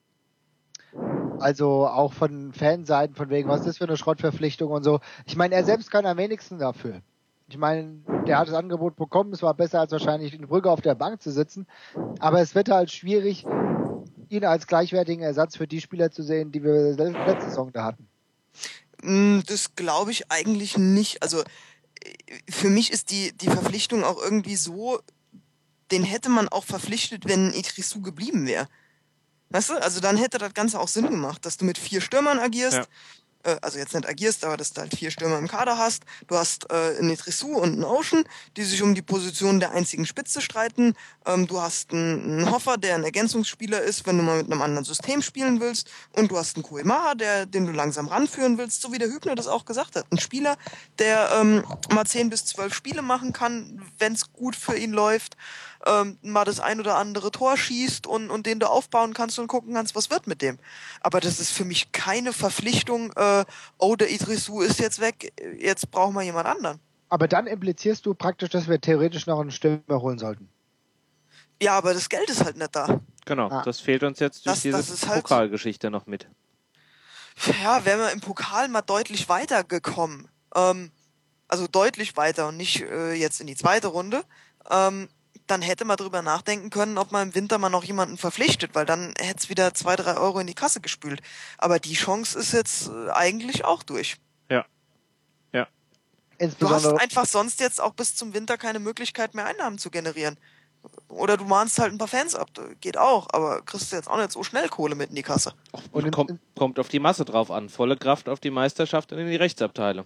Also auch von Fanseiten, von wegen, was ist das für eine Schrottverpflichtung und so. Ich meine, er selbst kann am wenigsten dafür. Ich meine, der hat das Angebot bekommen, es war besser als wahrscheinlich in Brügge auf der Bank zu sitzen. Aber es wird halt schwierig, ihn als gleichwertigen Ersatz für die Spieler zu sehen, die wir letzte Saison da hatten. Das glaube ich eigentlich nicht. Also für mich ist die, die Verpflichtung auch irgendwie so, den hätte man auch verpflichtet, wenn Idrissou geblieben wäre. Weißt du? Also dann hätte das Ganze auch Sinn gemacht, dass du mit vier Stürmern agierst. Ja. Äh, also jetzt nicht agierst, aber dass du halt vier Stürmer im Kader hast. Du hast äh, einen Idrissou und einen Ocean, die sich um die Position der einzigen Spitze streiten. Ähm, du hast einen, einen Hoffer, der ein Ergänzungsspieler ist, wenn du mal mit einem anderen System spielen willst. Und du hast einen Koemaha, der, den du langsam ranführen willst, so wie der Hübner das auch gesagt hat. Ein Spieler, der ähm, mal zehn bis zwölf Spiele machen kann, wenn es gut für ihn läuft. Ähm, mal das ein oder andere Tor schießt und, und den du aufbauen kannst und gucken kannst, was wird mit dem. Aber das ist für mich keine Verpflichtung, äh, oh, der Idrissou ist jetzt weg, jetzt brauchen wir jemand anderen. Aber dann implizierst du praktisch, dass wir theoretisch noch einen Stürmer holen sollten. Ja, aber das Geld ist halt nicht da. Genau, Ah. das fehlt uns jetzt durch Das- diese das ist halt- Pokalgeschichte noch mit. Ja, wären wir im Pokal mal deutlich weiter gekommen. Ähm, also deutlich weiter und nicht äh, jetzt in die zweite Runde. Ähm, dann hätte man drüber nachdenken können, ob man im Winter mal noch jemanden verpflichtet, weil dann hätte es wieder zwei, drei Euro in die Kasse gespült. Aber die Chance ist jetzt äh, eigentlich auch durch. Ja. Ja. Du hast Insbesondere, einfach sonst jetzt auch bis zum Winter keine Möglichkeit mehr, Einnahmen zu generieren. Oder du mahnst halt ein paar Fans ab. Geht auch, aber kriegst du jetzt auch nicht so schnell Kohle mit in die Kasse. Und in- kommt, kommt auf die Masse drauf an. Volle Kraft auf die Meisterschaft und in die Rechtsabteilung.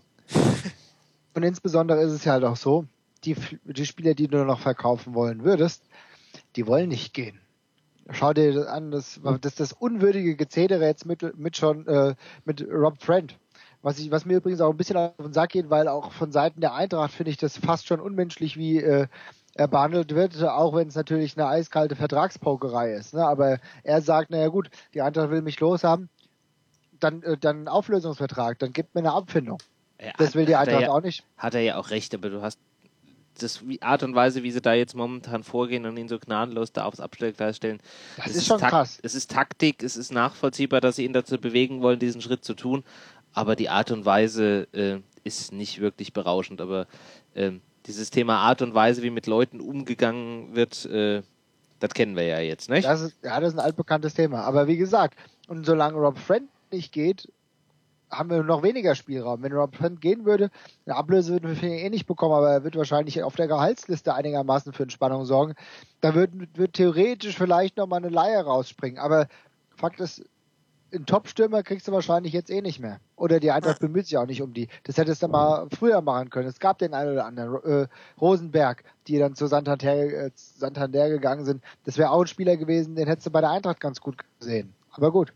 und insbesondere ist es ja halt auch so, die, die Spieler, die du noch verkaufen wollen würdest, die wollen nicht gehen. Schau dir das an, das, das, das unwürdige Gezedere jetzt mit, mit schon äh, mit Rob Friend. Was, ich, was mir übrigens auch ein bisschen auf den Sack geht, weil auch von Seiten der Eintracht finde ich das fast schon unmenschlich, wie äh, er behandelt wird, auch wenn es natürlich eine eiskalte Vertragspokerei ist. Ne? Aber er sagt, naja gut, die Eintracht will mich loshaben, dann, äh, dann einen Auflösungsvertrag, dann gibt mir eine Abfindung. Ja, Das will die hat er Eintracht ja, auch nicht. Hat er ja auch recht, aber du hast das die Art und Weise, wie sie da jetzt momentan vorgehen und ihn so gnadenlos da aufs Abstellgleis stellen. Das es ist schon Tak- krass. Es ist Taktik, es ist nachvollziehbar, dass sie ihn dazu bewegen wollen, diesen Schritt zu tun, aber die Art und Weise äh, ist nicht wirklich berauschend. Aber äh, dieses Thema Art und Weise, wie mit Leuten umgegangen wird, äh, das kennen wir ja jetzt, nicht? Das ist, ja, das ist ein altbekanntes Thema. Aber wie gesagt, und solange Rob Friend nicht geht, haben wir noch weniger Spielraum. Wenn Rob Friend gehen würde, eine Ablöse würden wir für ihn eh nicht bekommen, aber er wird wahrscheinlich auf der Gehaltsliste einigermaßen für Entspannung sorgen. Da wird, wird theoretisch vielleicht noch mal eine Leihe rausspringen. Aber Fakt ist, einen Top-Stürmer kriegst du wahrscheinlich jetzt eh nicht mehr. Oder die Eintracht bemüht sich auch nicht um die. Das hättest du mal früher machen können. Es gab den einen oder anderen, äh, Rosenberg, die dann zu Santander, äh, Santander gegangen sind. Das wäre auch ein Spieler gewesen, den hättest du bei der Eintracht ganz gut gesehen. Aber gut.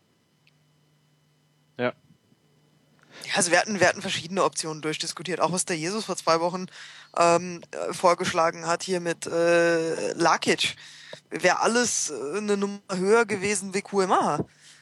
Ja. Ja, also wir hatten, wir hatten verschiedene Optionen durchdiskutiert, auch was der Jesus vor zwei Wochen ähm, äh, vorgeschlagen hat hier mit äh, Lakic. Wäre alles äh, eine Nummer höher gewesen wie Koemaha.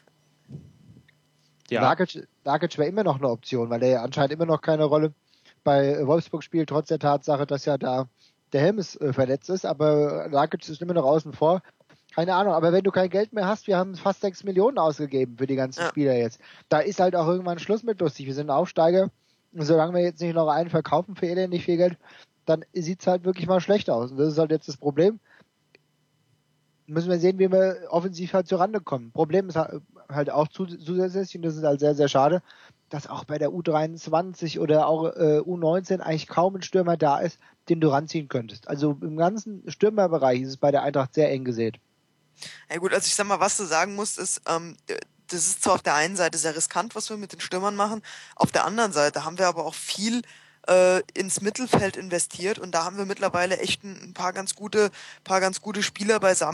Ja. Lakic, Lakic wäre immer noch eine Option, weil er ja anscheinend immer noch keine Rolle bei Wolfsburg spielt, trotz der Tatsache, dass ja da der Helmes äh, verletzt ist, aber Lakic ist immer noch außen vor. Keine Ahnung, aber wenn du kein Geld mehr hast, wir haben fast sechs Millionen ausgegeben für die ganzen Ja. Spieler jetzt. Da ist halt auch irgendwann Schluss mit lustig. Wir sind Aufsteiger. Und solange wir jetzt nicht noch einen verkaufen für elendig viel Geld, dann sieht's halt wirklich mal schlecht aus. Und das ist halt jetzt das Problem. Müssen wir sehen, wie wir offensiv halt zur Rande kommen. Problem ist halt auch zusätzlich, und das ist halt sehr, sehr schade, dass auch bei der U dreiundzwanzig oder auch äh, U neunzehn eigentlich kaum ein Stürmer da ist, den du ranziehen könntest. Also im ganzen Stürmerbereich ist es bei der Eintracht sehr eng gesät. Ja gut, also ich sag mal, was du sagen musst, ist, ähm, das ist zwar auf der einen Seite sehr riskant, was wir mit den Stürmern machen, auf der anderen Seite haben wir aber auch viel äh, ins Mittelfeld investiert und da haben wir mittlerweile echt ein, ein paar ganz gute, paar ganz gute Spieler beisammen,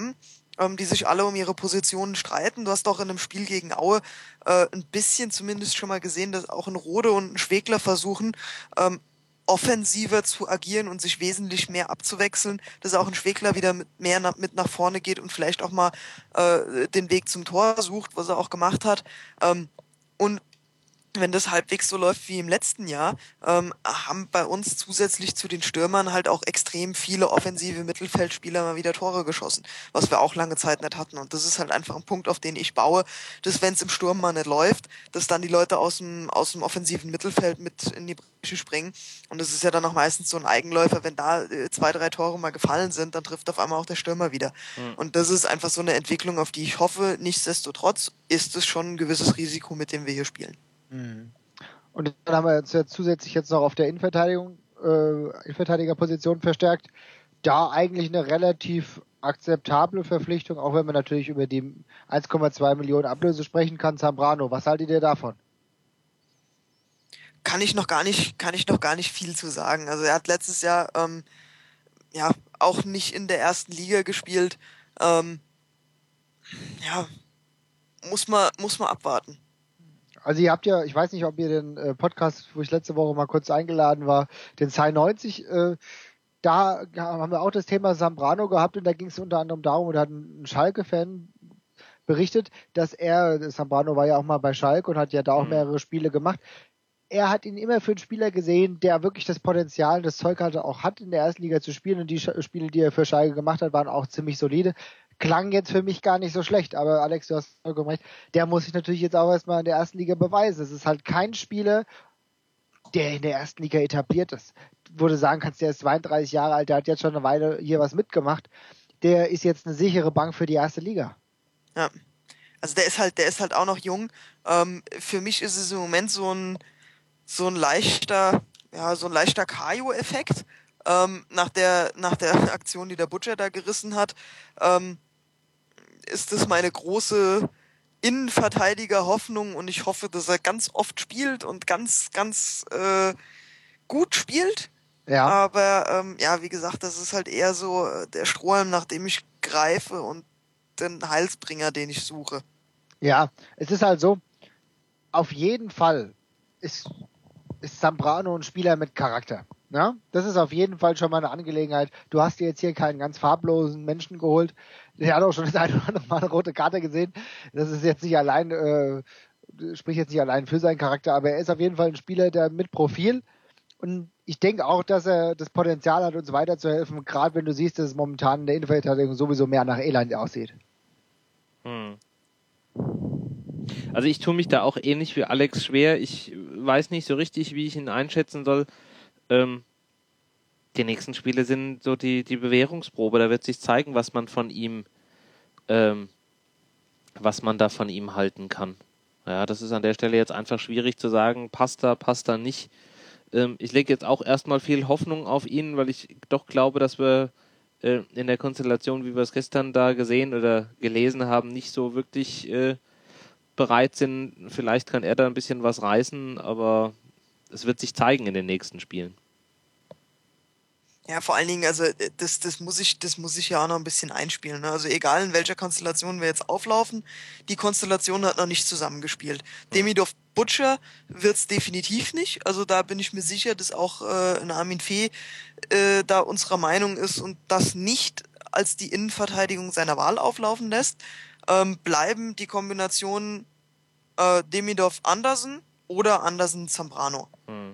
ähm, die sich alle um ihre Positionen streiten. Du hast auch in einem Spiel gegen Aue äh, ein bisschen zumindest schon mal gesehen, dass auch ein Rode und ein Schwegler versuchen, ähm, offensiver zu agieren und sich wesentlich mehr abzuwechseln, dass auch ein Schwegler wieder mit mehr na, mit nach vorne geht und vielleicht auch mal äh, den Weg zum Tor sucht, was er auch gemacht hat. Ähm, und wenn das halbwegs so läuft wie im letzten Jahr, ähm, haben bei uns zusätzlich zu den Stürmern halt auch extrem viele offensive Mittelfeldspieler mal wieder Tore geschossen, was wir auch lange Zeit nicht hatten. Und das ist halt einfach ein Punkt, auf den ich baue, dass wenn es im Sturm mal nicht läuft, dass dann die Leute aus dem, aus dem offensiven Mittelfeld mit in die Bresche springen. Und das ist ja dann auch meistens so ein Eigenläufer, wenn da äh, zwei, drei Tore mal gefallen sind, dann trifft auf einmal auch der Stürmer wieder. Mhm. Und das ist einfach so eine Entwicklung, auf die ich hoffe. Nichtsdestotrotz ist es schon ein gewisses Risiko, mit dem wir hier spielen. Und dann haben wir uns ja zusätzlich jetzt noch auf der Innenverteidigung, äh, Innenverteidigerposition verstärkt. Da eigentlich eine relativ akzeptable Verpflichtung, auch wenn man natürlich über die eins Komma zwei Millionen Ablöse sprechen kann. Zambrano, was haltet ihr davon? Kann ich noch gar nicht, kann ich noch gar nicht viel zu sagen. Also er hat letztes Jahr ähm, ja auch nicht in der ersten Liga gespielt. Ähm, ja, muss man, muss man abwarten. Also ihr habt ja, ich weiß nicht, ob ihr den äh, Podcast, wo ich letzte Woche mal kurz eingeladen war, den Sci neunzig, äh, da haben wir auch das Thema Zambrano gehabt und da ging es unter anderem darum, und da hat ein Schalke-Fan berichtet, dass er, Zambrano war ja auch mal bei Schalke und hat ja da auch mehrere Spiele gemacht, er hat ihn immer für einen Spieler gesehen, der wirklich das Potenzial, das Zeug hatte, auch hat in der ersten Liga zu spielen, und die Spiele, die er für Schalke gemacht hat, waren auch ziemlich solide. Klang jetzt für mich gar nicht so schlecht, aber Alex, du hast vollkommen recht, der muss sich natürlich jetzt auch erstmal in der ersten Liga beweisen. Es ist halt kein Spieler, der in der ersten Liga etabliert ist. Wo du sagen kannst, der ist zweiunddreißig Jahre alt, der hat jetzt schon eine Weile hier was mitgemacht. Der ist jetzt eine sichere Bank für die erste Liga. Ja. Also der ist halt, der ist halt auch noch jung. Ähm, für mich ist es im Moment so ein, so ein leichter, ja, so ein leichter Kajo-Effekt. Ähm, nach der, nach der Aktion, die der Butcher da gerissen hat, ähm, ist das meine große Innenverteidiger-Hoffnung, und ich hoffe, dass er ganz oft spielt und ganz, ganz äh, gut spielt. Ja. Aber ähm, ja, wie gesagt, das ist halt eher so äh, der Strohhalm, nach dem ich greife, und den Heilsbringer, den ich suche. Ja, es ist halt so, auf jeden Fall ist, ist Zambrano ein Spieler mit Charakter. Ja? Das ist auf jeden Fall schon mal eine Angelegenheit. Du hast dir jetzt hier keinen ganz farblosen Menschen geholt. Der hat auch schon das eine oder andere Mal eine rote Karte gesehen. Das ist jetzt nicht allein, äh, spricht jetzt nicht allein für seinen Charakter, aber er ist auf jeden Fall ein Spieler, der mit Profil, und ich denke auch, dass er das Potenzial hat, uns weiterzuhelfen, gerade wenn du siehst, dass es momentan in der Innenverteidigung sowieso mehr nach Elend aussieht. Hm. Also ich tue mich da auch ähnlich wie Alex schwer. Ich weiß nicht so richtig, wie ich ihn einschätzen soll. Ähm, die nächsten Spiele sind so die, die Bewährungsprobe. Da wird sich zeigen, was man von ihm, ähm, was man da von ihm halten kann. Ja, das ist an der Stelle jetzt einfach schwierig zu sagen, passt da, passt da nicht. Ähm, ich lege jetzt auch erstmal viel Hoffnung auf ihn, weil ich doch glaube, dass wir äh, in der Konstellation, wie wir es gestern da gesehen oder gelesen haben, nicht so wirklich äh, bereit sind. Vielleicht kann er da ein bisschen was reißen, aber es wird sich zeigen in den nächsten Spielen. Ja, vor allen Dingen, also das, das muss ich, das muss ich ja auch noch ein bisschen einspielen. Ne? Also egal in welcher Konstellation wir jetzt auflaufen, die Konstellation hat noch nicht zusammengespielt. Mhm. Demidov Butcher wird's definitiv nicht. Also da bin ich mir sicher, dass auch äh, ein Armin Fee äh, da unserer Meinung ist und das nicht als die Innenverteidigung seiner Wahl auflaufen lässt. Ähm, bleiben die Kombinationen äh, Demidov Andersen oder Andersen Zambrano. Mhm.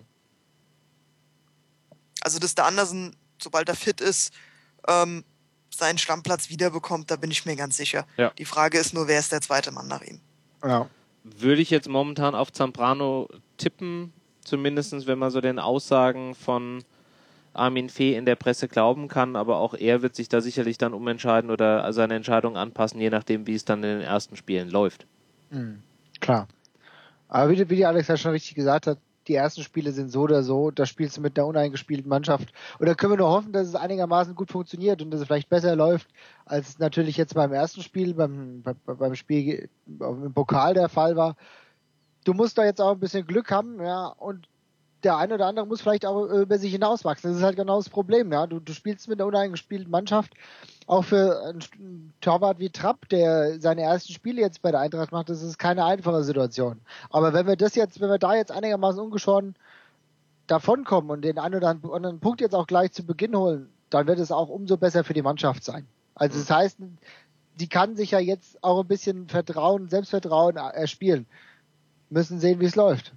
Also, dass der Andersen, sobald er fit ist, ähm, seinen Stammplatz wiederbekommt, da bin ich mir ganz sicher. Ja. Die Frage ist nur, wer ist der zweite Mann nach ihm? Ja. Würde ich jetzt momentan auf Zambrano tippen, zumindest wenn man so den Aussagen von Armin Fee in der Presse glauben kann, aber auch er wird sich da sicherlich dann umentscheiden oder seine Entscheidung anpassen, je nachdem, wie es dann in den ersten Spielen läuft. Mhm, klar. Aber wie, wie die Alex ja schon richtig gesagt hat, die ersten Spiele sind so oder so, da spielst du mit einer uneingespielten Mannschaft. Und da können wir nur hoffen, dass es einigermaßen gut funktioniert und dass es vielleicht besser läuft, als es natürlich jetzt beim ersten Spiel, beim, beim Spiel im Pokal der Fall war. Du musst da jetzt auch ein bisschen Glück haben, ja, und der eine oder andere muss vielleicht auch äh, über sich hinauswachsen. Das ist halt genau das Problem, ja. Du, du spielst mit einer uneingespielten Mannschaft, auch für einen Torwart wie Trapp, der seine ersten Spiele jetzt bei der Eintracht macht, das ist keine einfache Situation. Aber wenn wir das jetzt, wenn wir da jetzt einigermaßen ungeschoren davonkommen und den einen oder anderen Punkt jetzt auch gleich zu Beginn holen, dann wird es auch umso besser für die Mannschaft sein. Also das heißt, die kann sich ja jetzt auch ein bisschen Vertrauen, Selbstvertrauen erspielen. Müssen sehen, wie es läuft.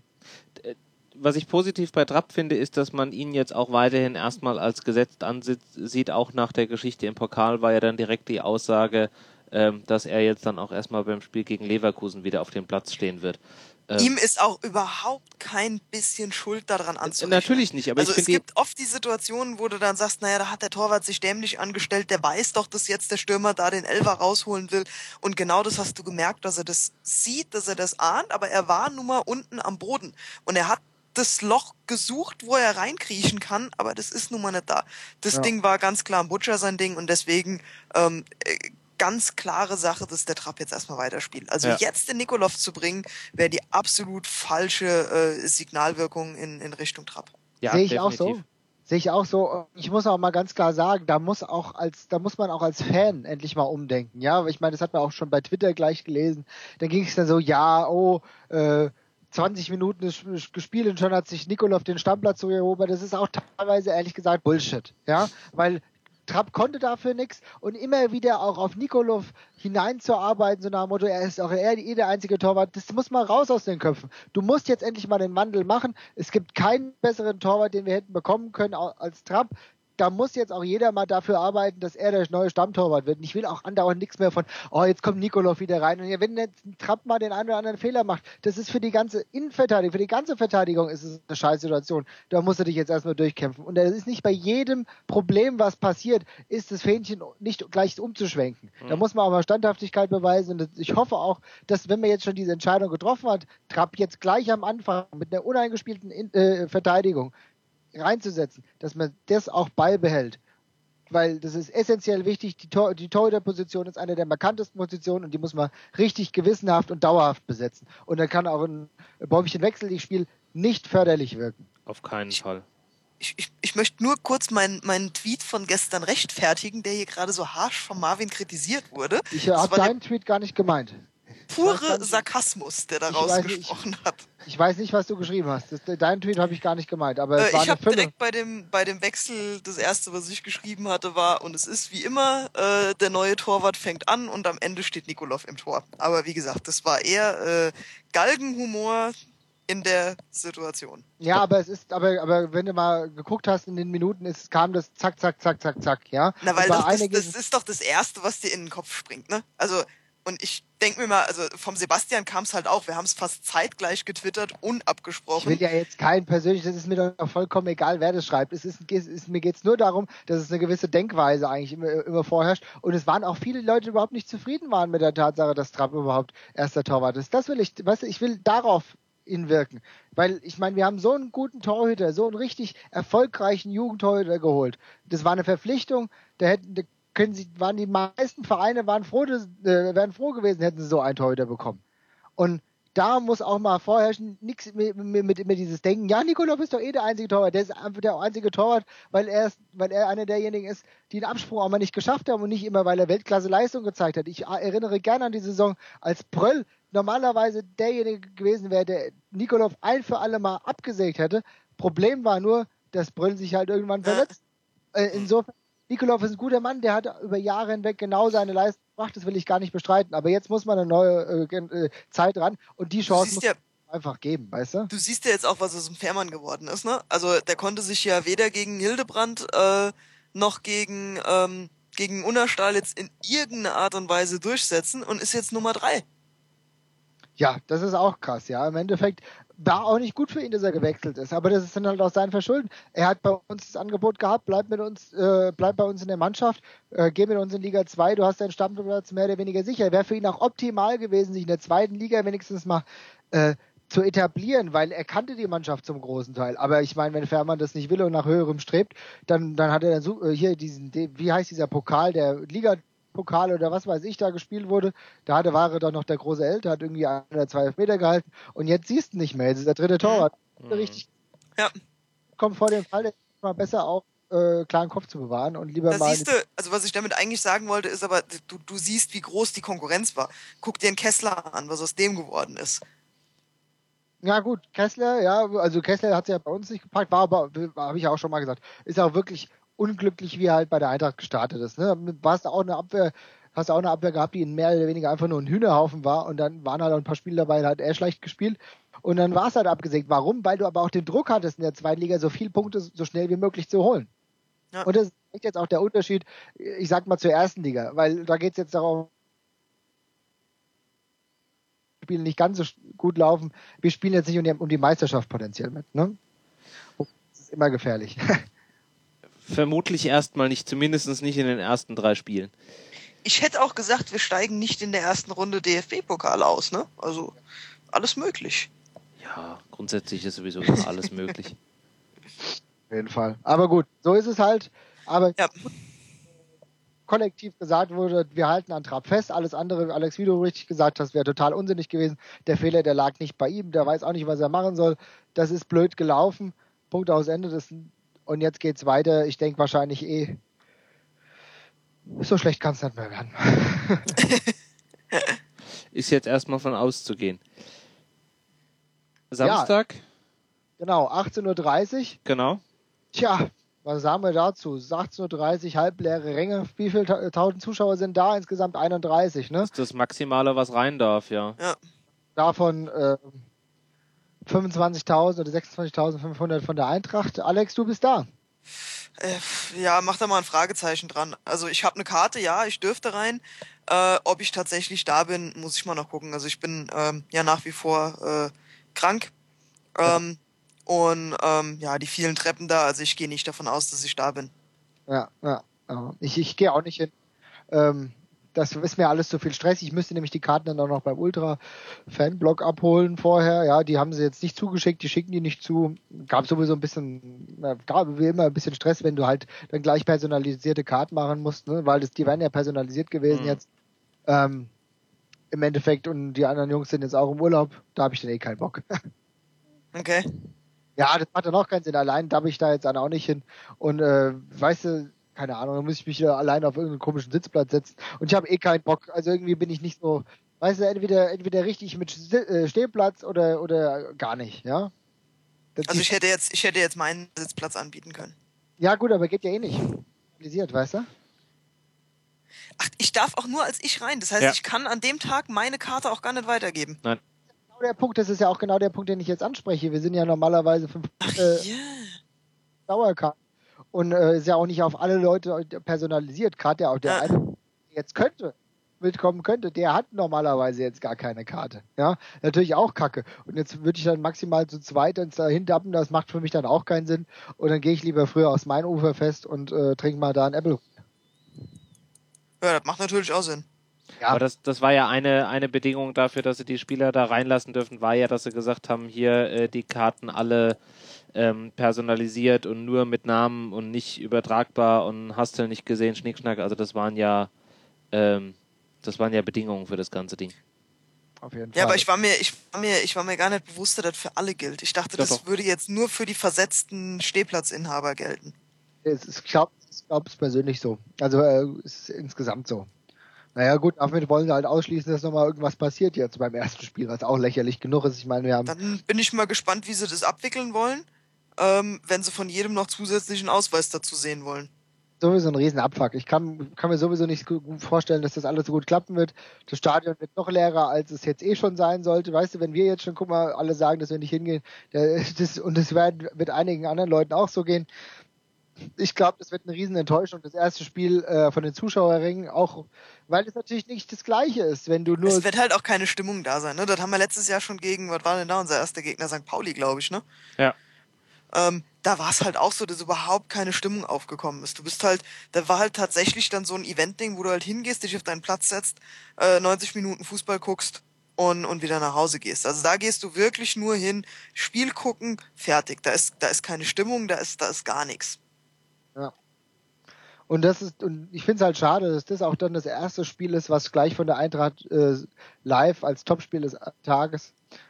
Was ich positiv bei Trapp finde, ist, dass man ihn jetzt auch weiterhin erstmal als gesetzt ansieht. Auch nach der Geschichte im Pokal war ja dann direkt die Aussage, ähm, dass er jetzt dann auch erstmal beim Spiel gegen Leverkusen wieder auf dem Platz stehen wird. Ähm, Ihm ist auch überhaupt kein bisschen Schuld daran anzurechnen. Natürlich nicht, aber also ich es finde... gibt oft die Situationen, wo du dann sagst, naja, da hat der Torwart sich dämlich angestellt, der weiß doch, dass jetzt der Stürmer da den Elfer rausholen will. Und genau das hast du gemerkt, dass er das sieht, dass er das ahnt, aber er war nun mal unten am Boden. Und er hat das Loch gesucht, wo er reinkriechen kann, aber das ist nun mal nicht da. Das Ja. Ding war ganz klar ein Butcher sein Ding und deswegen ähm, ganz klare Sache, dass der Trapp jetzt erstmal weiterspielt. Also ja. jetzt den Nikolov zu bringen, wäre die absolut falsche äh, Signalwirkung in, in Richtung Trapp. Ja, Sehe ich definitiv. auch so. Sehe ich auch so. Ich muss auch mal ganz klar sagen, da muss auch als, da muss man auch als Fan endlich mal umdenken. Ja, ich meine, das hat man auch schon bei Twitter gleich gelesen. Da ging es dann so, ja, oh, äh, zwanzig Minuten ist gespielt und schon hat sich Nikolov den Stammplatz zurückerobert. Das ist auch teilweise ehrlich gesagt Bullshit. Ja, weil Trapp konnte dafür nichts und immer wieder auch auf Nikolov hineinzuarbeiten, so nach dem Motto, er ist auch er eh der einzige Torwart, das muss mal raus aus den Köpfen. Du musst jetzt endlich mal den Wandel machen. Es gibt keinen besseren Torwart, den wir hätten bekommen können als Trapp. Da muss jetzt auch jeder mal dafür arbeiten, dass er der neue Stammtorwart wird. Und ich will auch andauernd nichts mehr von, oh, jetzt kommt Nikolov wieder rein. Und ja, wenn jetzt ein Trapp mal den einen oder anderen Fehler macht, das ist für die ganze Innenverteidigung, für die ganze Verteidigung ist es eine Scheißsituation. Da musst du dich jetzt erstmal durchkämpfen. Und das ist nicht bei jedem Problem, was passiert, ist das Fähnchen nicht gleich umzuschwenken. Mhm. Da muss man auch mal Standhaftigkeit beweisen. Und ich hoffe auch, dass, wenn man jetzt schon diese Entscheidung getroffen hat, Trapp jetzt gleich am Anfang mit einer uneingespielten äh, Verteidigung reinzusetzen, dass man das auch beibehält. Weil das ist essentiell wichtig. Die, Tor- die Torhüterposition ist eine der markantesten Positionen und die muss man richtig gewissenhaft und dauerhaft besetzen. Und dann kann auch ein Bäumchen-Wechsel-Spiel nicht förderlich wirken. Auf keinen ich, Fall. Ich, ich, ich möchte nur kurz meinen meinen Tweet von gestern rechtfertigen, der hier gerade so harsch von Marvin kritisiert wurde. Ich habe deinen Tweet gar nicht gemeint. Pure Sarkasmus, der daraus gesprochen hat. Ich weiß nicht, was du geschrieben hast. Das, deinen Tweet habe ich gar nicht gemeint. Aber es äh, war ich habe Fülle. direkt bei dem, bei dem Wechsel, das erste, was ich geschrieben hatte, war, und es ist wie immer, äh, der neue Torwart fängt an und am Ende steht Nikolov im Tor. Aber wie gesagt, das war eher äh, Galgenhumor in der Situation. Ja, aber es ist, aber, aber wenn du mal geguckt hast in den Minuten, ist, kam das zack, zack, zack, zack, zack, ja. Na, weil das, das, das ist doch das Erste, was dir in den Kopf springt, ne? Also, und ich denke mir mal, also vom Sebastian kam es halt auch, wir haben es fast zeitgleich getwittert, unabgesprochen. Ich will ja jetzt kein persönlich, das ist mir doch vollkommen egal, wer das schreibt. Es ist, es ist, mir geht es nur darum, dass es eine gewisse Denkweise eigentlich immer, immer vorherrscht. Und es waren auch viele Leute, die überhaupt nicht zufrieden waren mit der Tatsache, dass Trapp überhaupt erster Torwart ist. Das will ich, weißt du, ich will darauf hinwirken. Weil, ich meine, wir haben so einen guten Torhüter, so einen richtig erfolgreichen Jugendtorhüter geholt. Das war eine Verpflichtung, da hätten, da können sie, waren die meisten Vereine waren froh, dass, äh, wären froh gewesen, hätten sie so einen Torhüter bekommen. Und da muss auch mal vorherrschen, nichts mit, mit, mit, mit dieses Denken, ja, Nikolov ist doch eh der einzige Torwart, der ist einfach der einzige Torwart, weil er ist, weil er einer derjenigen ist, die den Absprung auch mal nicht geschafft haben und nicht immer, weil er Weltklasse-Leistung gezeigt hat. Ich erinnere gerne an die Saison, als Pröll normalerweise derjenige gewesen wäre, der Nikolov ein für alle Mal abgesägt hätte. Problem war nur, dass Pröll sich halt irgendwann verletzt. Äh, insofern, Nikolov ist ein guter Mann, der hat über Jahre hinweg genau seine Leistung gemacht, das will ich gar nicht bestreiten, aber jetzt muss man eine neue äh, äh, Zeit ran und die Chance muss man ja einfach geben, weißt du? Du siehst ja jetzt auch, was aus dem Fährmann geworden ist, ne? Also der konnte sich ja weder gegen Hildebrand äh, noch gegen, ähm, gegen Unnerstahl jetzt in irgendeiner Art und Weise durchsetzen und ist jetzt Nummer drei. Ja, das ist auch krass, ja. Im Endeffekt war auch nicht gut für ihn, dass er gewechselt ist, aber das ist dann halt auch sein Verschulden. Er hat bei uns das Angebot gehabt, bleib mit uns, äh, bleib bei uns in der Mannschaft, äh, geh mit uns in Liga zwei, du hast deinen Stammplatz mehr oder weniger sicher. Wäre für ihn auch optimal gewesen, sich in der zweiten Liga wenigstens mal äh, zu etablieren, weil er kannte die Mannschaft zum großen Teil. Aber ich meine, wenn Fährmann das nicht will und nach höherem strebt, dann, dann hat er dann so, äh, hier diesen, wie heißt dieser Pokal, der Liga Pokal oder was weiß ich da gespielt wurde, da hatte Ware dann noch der große Älter, hat irgendwie ein oder zwei Meter gehalten und jetzt siehst du nicht mehr, jetzt ist der dritte Torwart. Mhm. Richtig. Ja. Kommt vor dem Fall, mal besser auch äh, klaren Kopf zu bewahren und lieber Da mal. siehst du, also was ich damit eigentlich sagen wollte, ist aber, du, du siehst, wie groß die Konkurrenz war. Guck dir einen Kessler an, was aus dem geworden ist. Ja gut, Kessler, ja, also Kessler hat es ja bei uns nicht gepackt, war aber, habe ich ja auch schon mal gesagt, ist auch wirklich unglücklich, wie er halt bei der Eintracht gestartet ist. Ne? Warst du auch eine Abwehr, hast du auch eine Abwehr gehabt, die mehr oder weniger einfach nur ein Hühnerhaufen war und dann waren halt auch ein paar Spiele dabei, da hat er schlecht gespielt und dann war es halt abgesägt. Warum? Weil du aber auch den Druck hattest in der zweiten Liga, so viele Punkte so schnell wie möglich zu holen. Ja. Und das ist jetzt auch der Unterschied, ich sag mal, zur ersten Liga, weil da geht es jetzt darum, Spiele nicht ganz so gut laufen. Wir spielen jetzt nicht um die, um die Meisterschaft potenziell mit. Ne? Das ist immer gefährlich. Vermutlich erstmal nicht, zumindest nicht in den ersten drei Spielen. Ich hätte auch gesagt, wir steigen nicht in der ersten Runde D F B-Pokal aus, ne? Also alles möglich. Ja, grundsätzlich ist sowieso immer alles möglich. Auf jeden Fall. Aber gut, so ist es halt. Aber ja. kollektiv gesagt wurde, wir halten an Trapp fest. Alles andere, Alex, wie du richtig gesagt hast, wäre total unsinnig gewesen. Der Fehler, der lag nicht bei ihm. Der weiß auch nicht, was er machen soll. Das ist blöd gelaufen. Punkt aus Ende. Das, und jetzt geht's weiter. Ich denke wahrscheinlich eh, so schlecht kann es nicht mehr werden. Ist jetzt erstmal von auszugehen. Samstag? Ja, genau, achtzehn Uhr dreißig. Genau. Tja, was sagen wir dazu? achtzehn Uhr dreißig, halbleere Ränge. Wie viele tausend Zuschauer sind da? Insgesamt einunddreißig, ne? Das ist das Maximale, was rein darf, ja. ja. Davon äh, fünfundzwanzigtausend oder sechsundzwanzigtausendfünfhundert von der Eintracht. Alex, du bist da. Äh, ja, mach da mal ein Fragezeichen dran. Also ich habe eine Karte, ja, ich dürfte rein. Äh, ob ich tatsächlich da bin, muss ich mal noch gucken. Also ich bin ähm, ja nach wie vor äh, krank. Ähm, ja. Und ähm, ja, die vielen Treppen da, also ich gehe nicht davon aus, dass ich da bin. Ja, ja. ja. Ich, ich gehe auch nicht hin. Ähm, das ist mir alles zu viel Stress. Ich müsste nämlich die Karten dann auch noch beim Ultra-Fanblog abholen vorher. Ja, die haben sie jetzt nicht zugeschickt, die schicken die nicht zu. Gab sowieso ein bisschen, gab wie immer ein bisschen Stress, wenn du halt dann gleich personalisierte Karten machen musst, ne? Weil das, die wären ja personalisiert gewesen mhm. jetzt. Ähm, im Endeffekt, und die anderen Jungs sind jetzt auch im Urlaub, da habe ich dann eh keinen Bock. Okay. Ja, das macht dann auch keinen Sinn. Allein darf ich da jetzt dann auch nicht hin. Und äh, weißt du, keine Ahnung, dann muss ich mich wieder allein auf irgendeinen komischen Sitzplatz setzen. Und ich habe eh keinen Bock. Also irgendwie bin ich nicht so, weißt du, entweder entweder richtig mit Stehplatz oder oder gar nicht, ja. Das also ich hätte jetzt, ich hätte jetzt meinen Sitzplatz anbieten können. Ja gut, aber geht ja eh nicht. Realisiert, weißt du? Ach, ich darf auch nur als ich rein. Das heißt, ja. ich kann an dem Tag meine Karte auch gar nicht weitergeben. Nein. Genau der Punkt, das ist ja auch genau der Punkt, den ich jetzt anspreche. Wir sind ja normalerweise fünf Ach, äh, yeah. Dauerkarten. Und äh, ist ja auch nicht auf alle Leute personalisiert. Gerade der, der ja. eine, der jetzt könnte, mitkommen könnte, der hat normalerweise jetzt gar keine Karte. Ja, natürlich auch kacke. Und jetzt würde ich dann maximal zu zweit ins dahin dappen, das macht für mich dann auch keinen Sinn. Und dann gehe ich lieber früher aus meinem Uferfest und äh, trinke mal da ein Apple. Ja, das macht natürlich auch Sinn. Ja. Aber das, das war ja eine, eine Bedingung dafür, dass sie die Spieler da reinlassen dürfen, war ja, dass sie gesagt haben, hier äh, die Karten alle ähm, personalisiert und nur mit Namen und nicht übertragbar und hast du nicht gesehen, Schnickschnack. Also das waren ja ähm, das waren ja Bedingungen für das ganze Ding. Auf jeden Fall. Ja, aber ich war mir, ich war mir, ich war mir gar nicht bewusst, dass das für alle gilt. Ich dachte, doch, das doch. würde jetzt nur für die versetzten Stehplatzinhaber gelten. Es ist, ich glaube es persönlich so. Also äh, es ist insgesamt so. Naja gut, damit wollen sie halt ausschließen, dass nochmal irgendwas passiert jetzt beim ersten Spiel, was auch lächerlich genug ist. Ich meine, wir haben... Dann bin ich mal gespannt, wie sie das abwickeln wollen, ähm, wenn sie von jedem noch zusätzlichen Ausweis dazu sehen wollen. Sowieso ein Riesenabfuck. Ich kann, kann mir sowieso nicht gut vorstellen, dass das alles so gut klappen wird. Das Stadion wird noch leerer, als es jetzt eh schon sein sollte. Weißt du, wenn wir jetzt schon, guck mal, alle sagen, dass wir nicht hingehen, das, und das wird, wird einigen anderen Leuten auch so gehen. Ich glaube, das wird eine riesen Enttäuschung, das erste Spiel äh, von den Zuschauerrängen, auch weil es natürlich nicht das Gleiche ist, wenn du nur... Es wird halt auch keine Stimmung da sein, ne? Das haben wir letztes Jahr schon gegen, was war denn da unser erster Gegner? Sankt Pauli, glaube ich, ne? Ja. Ähm, da war es halt auch so, dass überhaupt keine Stimmung aufgekommen ist. Du bist halt, da war halt tatsächlich dann so ein Event-Ding, wo du halt hingehst, dich auf deinen Platz setzt, äh, neunzig Minuten Fußball guckst und, und wieder nach Hause gehst. Also da gehst du wirklich nur hin, Spiel gucken, fertig. Da ist, da ist keine Stimmung, da ist, da ist gar nichts. Ja. Und das ist, und ich finde es halt schade, dass das auch dann das erste Spiel ist, was gleich von der Eintracht äh, live als Topspiel des Tages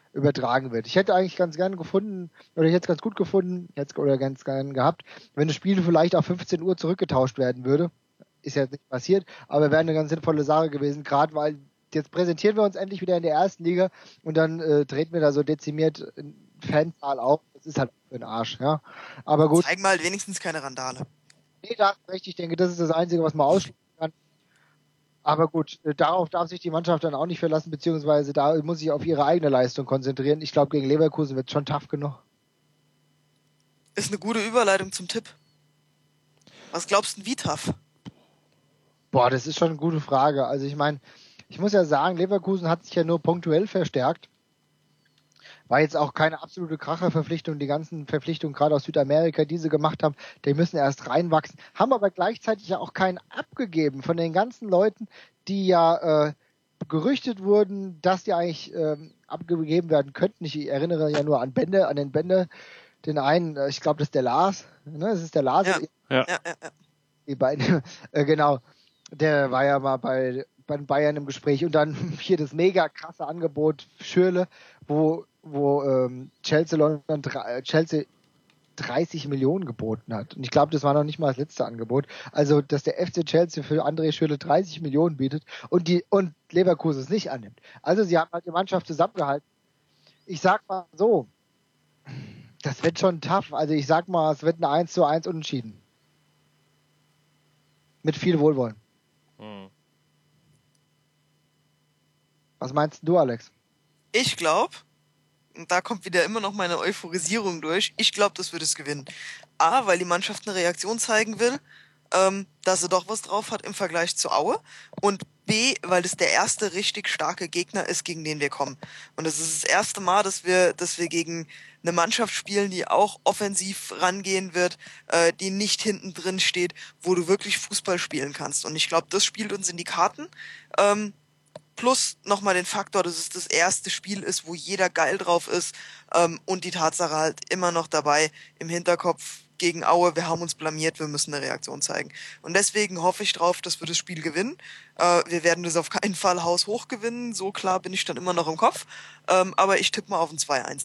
übertragen wird. Ich hätte eigentlich ganz gerne gefunden, oder ich hätte es ganz gut gefunden, jetzt oder ganz gerne gehabt, wenn das Spiel vielleicht auf fünfzehn Uhr zurückgetauscht werden würde. Ist ja nicht passiert, aber wäre eine ganz sinnvolle Sache gewesen, gerade weil jetzt präsentieren wir uns endlich wieder in der ersten Liga und dann äh, treten wir da so dezimiert Fanzahl auf. Das ist halt für den Arsch, ja. Aber gut. Zeigen wir halt wenigstens keine Randale. Nee, da hast du recht. Ich denke, das ist das Einzige, was man ausschließen kann. Aber gut, darauf darf sich die Mannschaft dann auch nicht verlassen, beziehungsweise da muss sich auf ihre eigene Leistung konzentrieren. Ich glaube, gegen Leverkusen wird es schon tough genug. Ist eine gute Überleitung zum Tipp. Was glaubst du, wie tough? Boah, das ist schon eine gute Frage. Also ich meine, ich muss ja sagen, Leverkusen hat sich ja nur punktuell verstärkt. War jetzt auch keine absolute Kracherverpflichtung. Die ganzen Verpflichtungen, gerade aus Südamerika, die sie gemacht haben, die müssen erst reinwachsen. Haben aber gleichzeitig ja auch keinen abgegeben von den ganzen Leuten, die ja äh, gerüchtet wurden, dass die eigentlich ähm, abgegeben werden könnten. Ich erinnere ja nur an Bände, an den Bände. Den einen, äh, ich glaube, das ist der Lars. Ne? Das ist der Lars. Ja, Ja. ja, ja, ja. Die beiden, äh, genau. Der war ja mal bei, bei Bayern im Gespräch. Und dann hier das mega krasse Angebot Schürrle, wo wo ähm, Chelsea London äh, Chelsea dreißig Millionen geboten hat. Und ich glaube, das war noch nicht mal das letzte Angebot. Also, dass der F C Chelsea für André Schürrle dreißig Millionen bietet und die und Leverkusen es nicht annimmt. Also, sie haben halt die Mannschaft zusammengehalten. Ich sag mal so, das wird schon tough. Also, ich sag mal, es wird ein eins zu eins Unentschieden. Mit viel Wohlwollen. Hm. Was meinst du, Alex? Ich glaube, und da kommt wieder immer noch meine Euphorisierung durch, ich glaube, das wird es gewinnen. A, weil die Mannschaft eine Reaktion zeigen will, ähm, dass sie doch was drauf hat im Vergleich zu Aue. Und B, weil es der erste richtig starke Gegner ist, gegen den wir kommen. Und es ist das erste Mal, dass wir, dass wir gegen eine Mannschaft spielen, die auch offensiv rangehen wird, äh, die nicht hinten drin steht, wo du wirklich Fußball spielen kannst. Und ich glaube, das spielt uns in die Karten. Ähm, Plus nochmal den Faktor, dass es das erste Spiel ist, wo jeder geil drauf ist, ähm, und die Tatsache halt immer noch dabei im Hinterkopf gegen Aue, wir haben uns blamiert, wir müssen eine Reaktion zeigen. Und deswegen hoffe ich drauf, dass wir das Spiel gewinnen. Äh, wir werden das auf keinen Fall haushoch gewinnen, so klar bin ich dann immer noch im Kopf. Ähm, aber ich tippe mal auf ein zwei eins.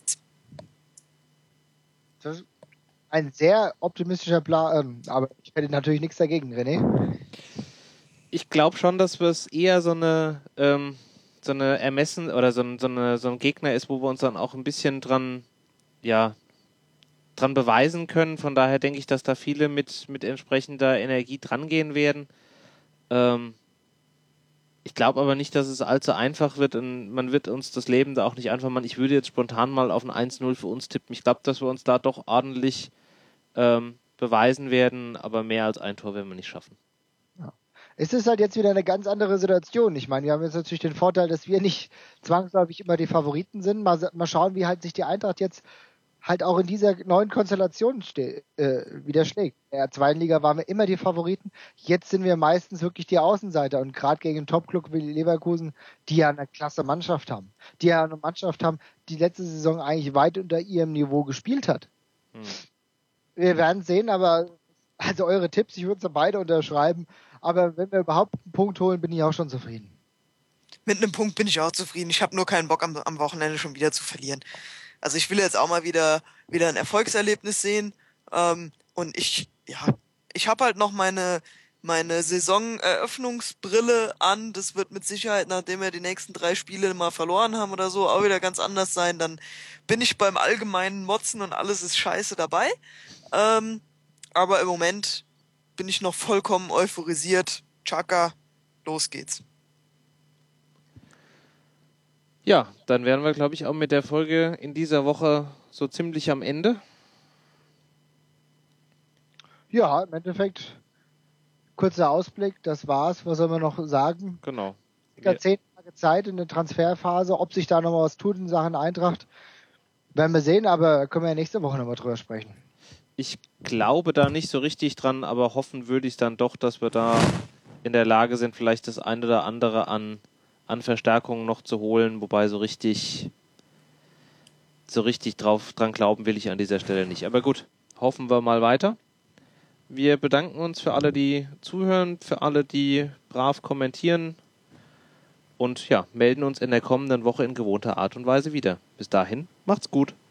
Das ist ein sehr optimistischer Plan, aber ich hätte natürlich nichts dagegen, René. Ich glaube schon, dass es eher so eine, ähm, so eine Ermessen oder so ein, so, eine, so ein Gegner ist, wo wir uns dann auch ein bisschen dran, ja, dran beweisen können. Von daher denke ich, dass da viele mit, mit entsprechender Energie drangehen werden. Ähm, ich glaube aber nicht, dass es allzu einfach wird und man wird uns das Leben da auch nicht einfach machen. Ich würde jetzt spontan mal auf ein eins null für uns tippen. Ich glaube, dass wir uns da doch ordentlich ähm, beweisen werden, aber mehr als ein Tor werden wir nicht schaffen. Es ist halt jetzt wieder eine ganz andere Situation. Ich meine, wir haben jetzt natürlich den Vorteil, dass wir nicht zwangsläufig immer die Favoriten sind. Mal, mal schauen, wie halt sich die Eintracht jetzt halt auch in dieser neuen Konstellation ste- äh, wieder schlägt. In der zweiten Liga waren wir immer die Favoriten. Jetzt sind wir meistens wirklich die Außenseiter. Und gerade gegen einen Top-Club wie Leverkusen, die ja eine klasse Mannschaft haben. Die ja eine Mannschaft haben, die letzte Saison eigentlich weit unter ihrem Niveau gespielt hat. Hm. Wir werden sehen, aber also eure Tipps, ich würde sie beide unterschreiben. Aber wenn wir überhaupt einen Punkt holen, bin ich auch schon zufrieden. Mit einem Punkt bin ich auch zufrieden. Ich habe nur keinen Bock, am, am Wochenende schon wieder zu verlieren. Also ich will jetzt auch mal wieder, wieder ein Erfolgserlebnis sehen. Ähm, und ich, ja, ich habe halt noch meine, meine Saisoneröffnungsbrille an. Das wird mit Sicherheit, nachdem wir die nächsten drei Spiele mal verloren haben oder so, auch wieder ganz anders sein. Dann bin ich beim allgemeinen Motzen und alles ist scheiße dabei. Ähm, aber im Moment bin ich noch vollkommen euphorisiert. Chaka, los geht's. Ja, dann wären wir, glaube ich, auch mit der Folge in dieser Woche so ziemlich am Ende. Ja, im Endeffekt kurzer Ausblick, das war's. Was soll man noch sagen? Genau. Ja. Zehn Tage Zeit in der Transferphase, ob sich da noch mal was tut in Sachen Eintracht, werden wir sehen, aber können wir ja nächste Woche noch mal drüber sprechen. Ich glaube da nicht so richtig dran, aber hoffen würde ich dann doch, dass wir da in der Lage sind, vielleicht das eine oder andere an, an Verstärkungen noch zu holen, wobei so richtig so richtig drauf dran glauben will ich an dieser Stelle nicht. Aber gut, hoffen wir mal weiter. Wir bedanken uns für alle, die zuhören, für alle, die brav kommentieren und ja, melden uns in der kommenden Woche in gewohnter Art und Weise wieder. Bis dahin, macht's gut.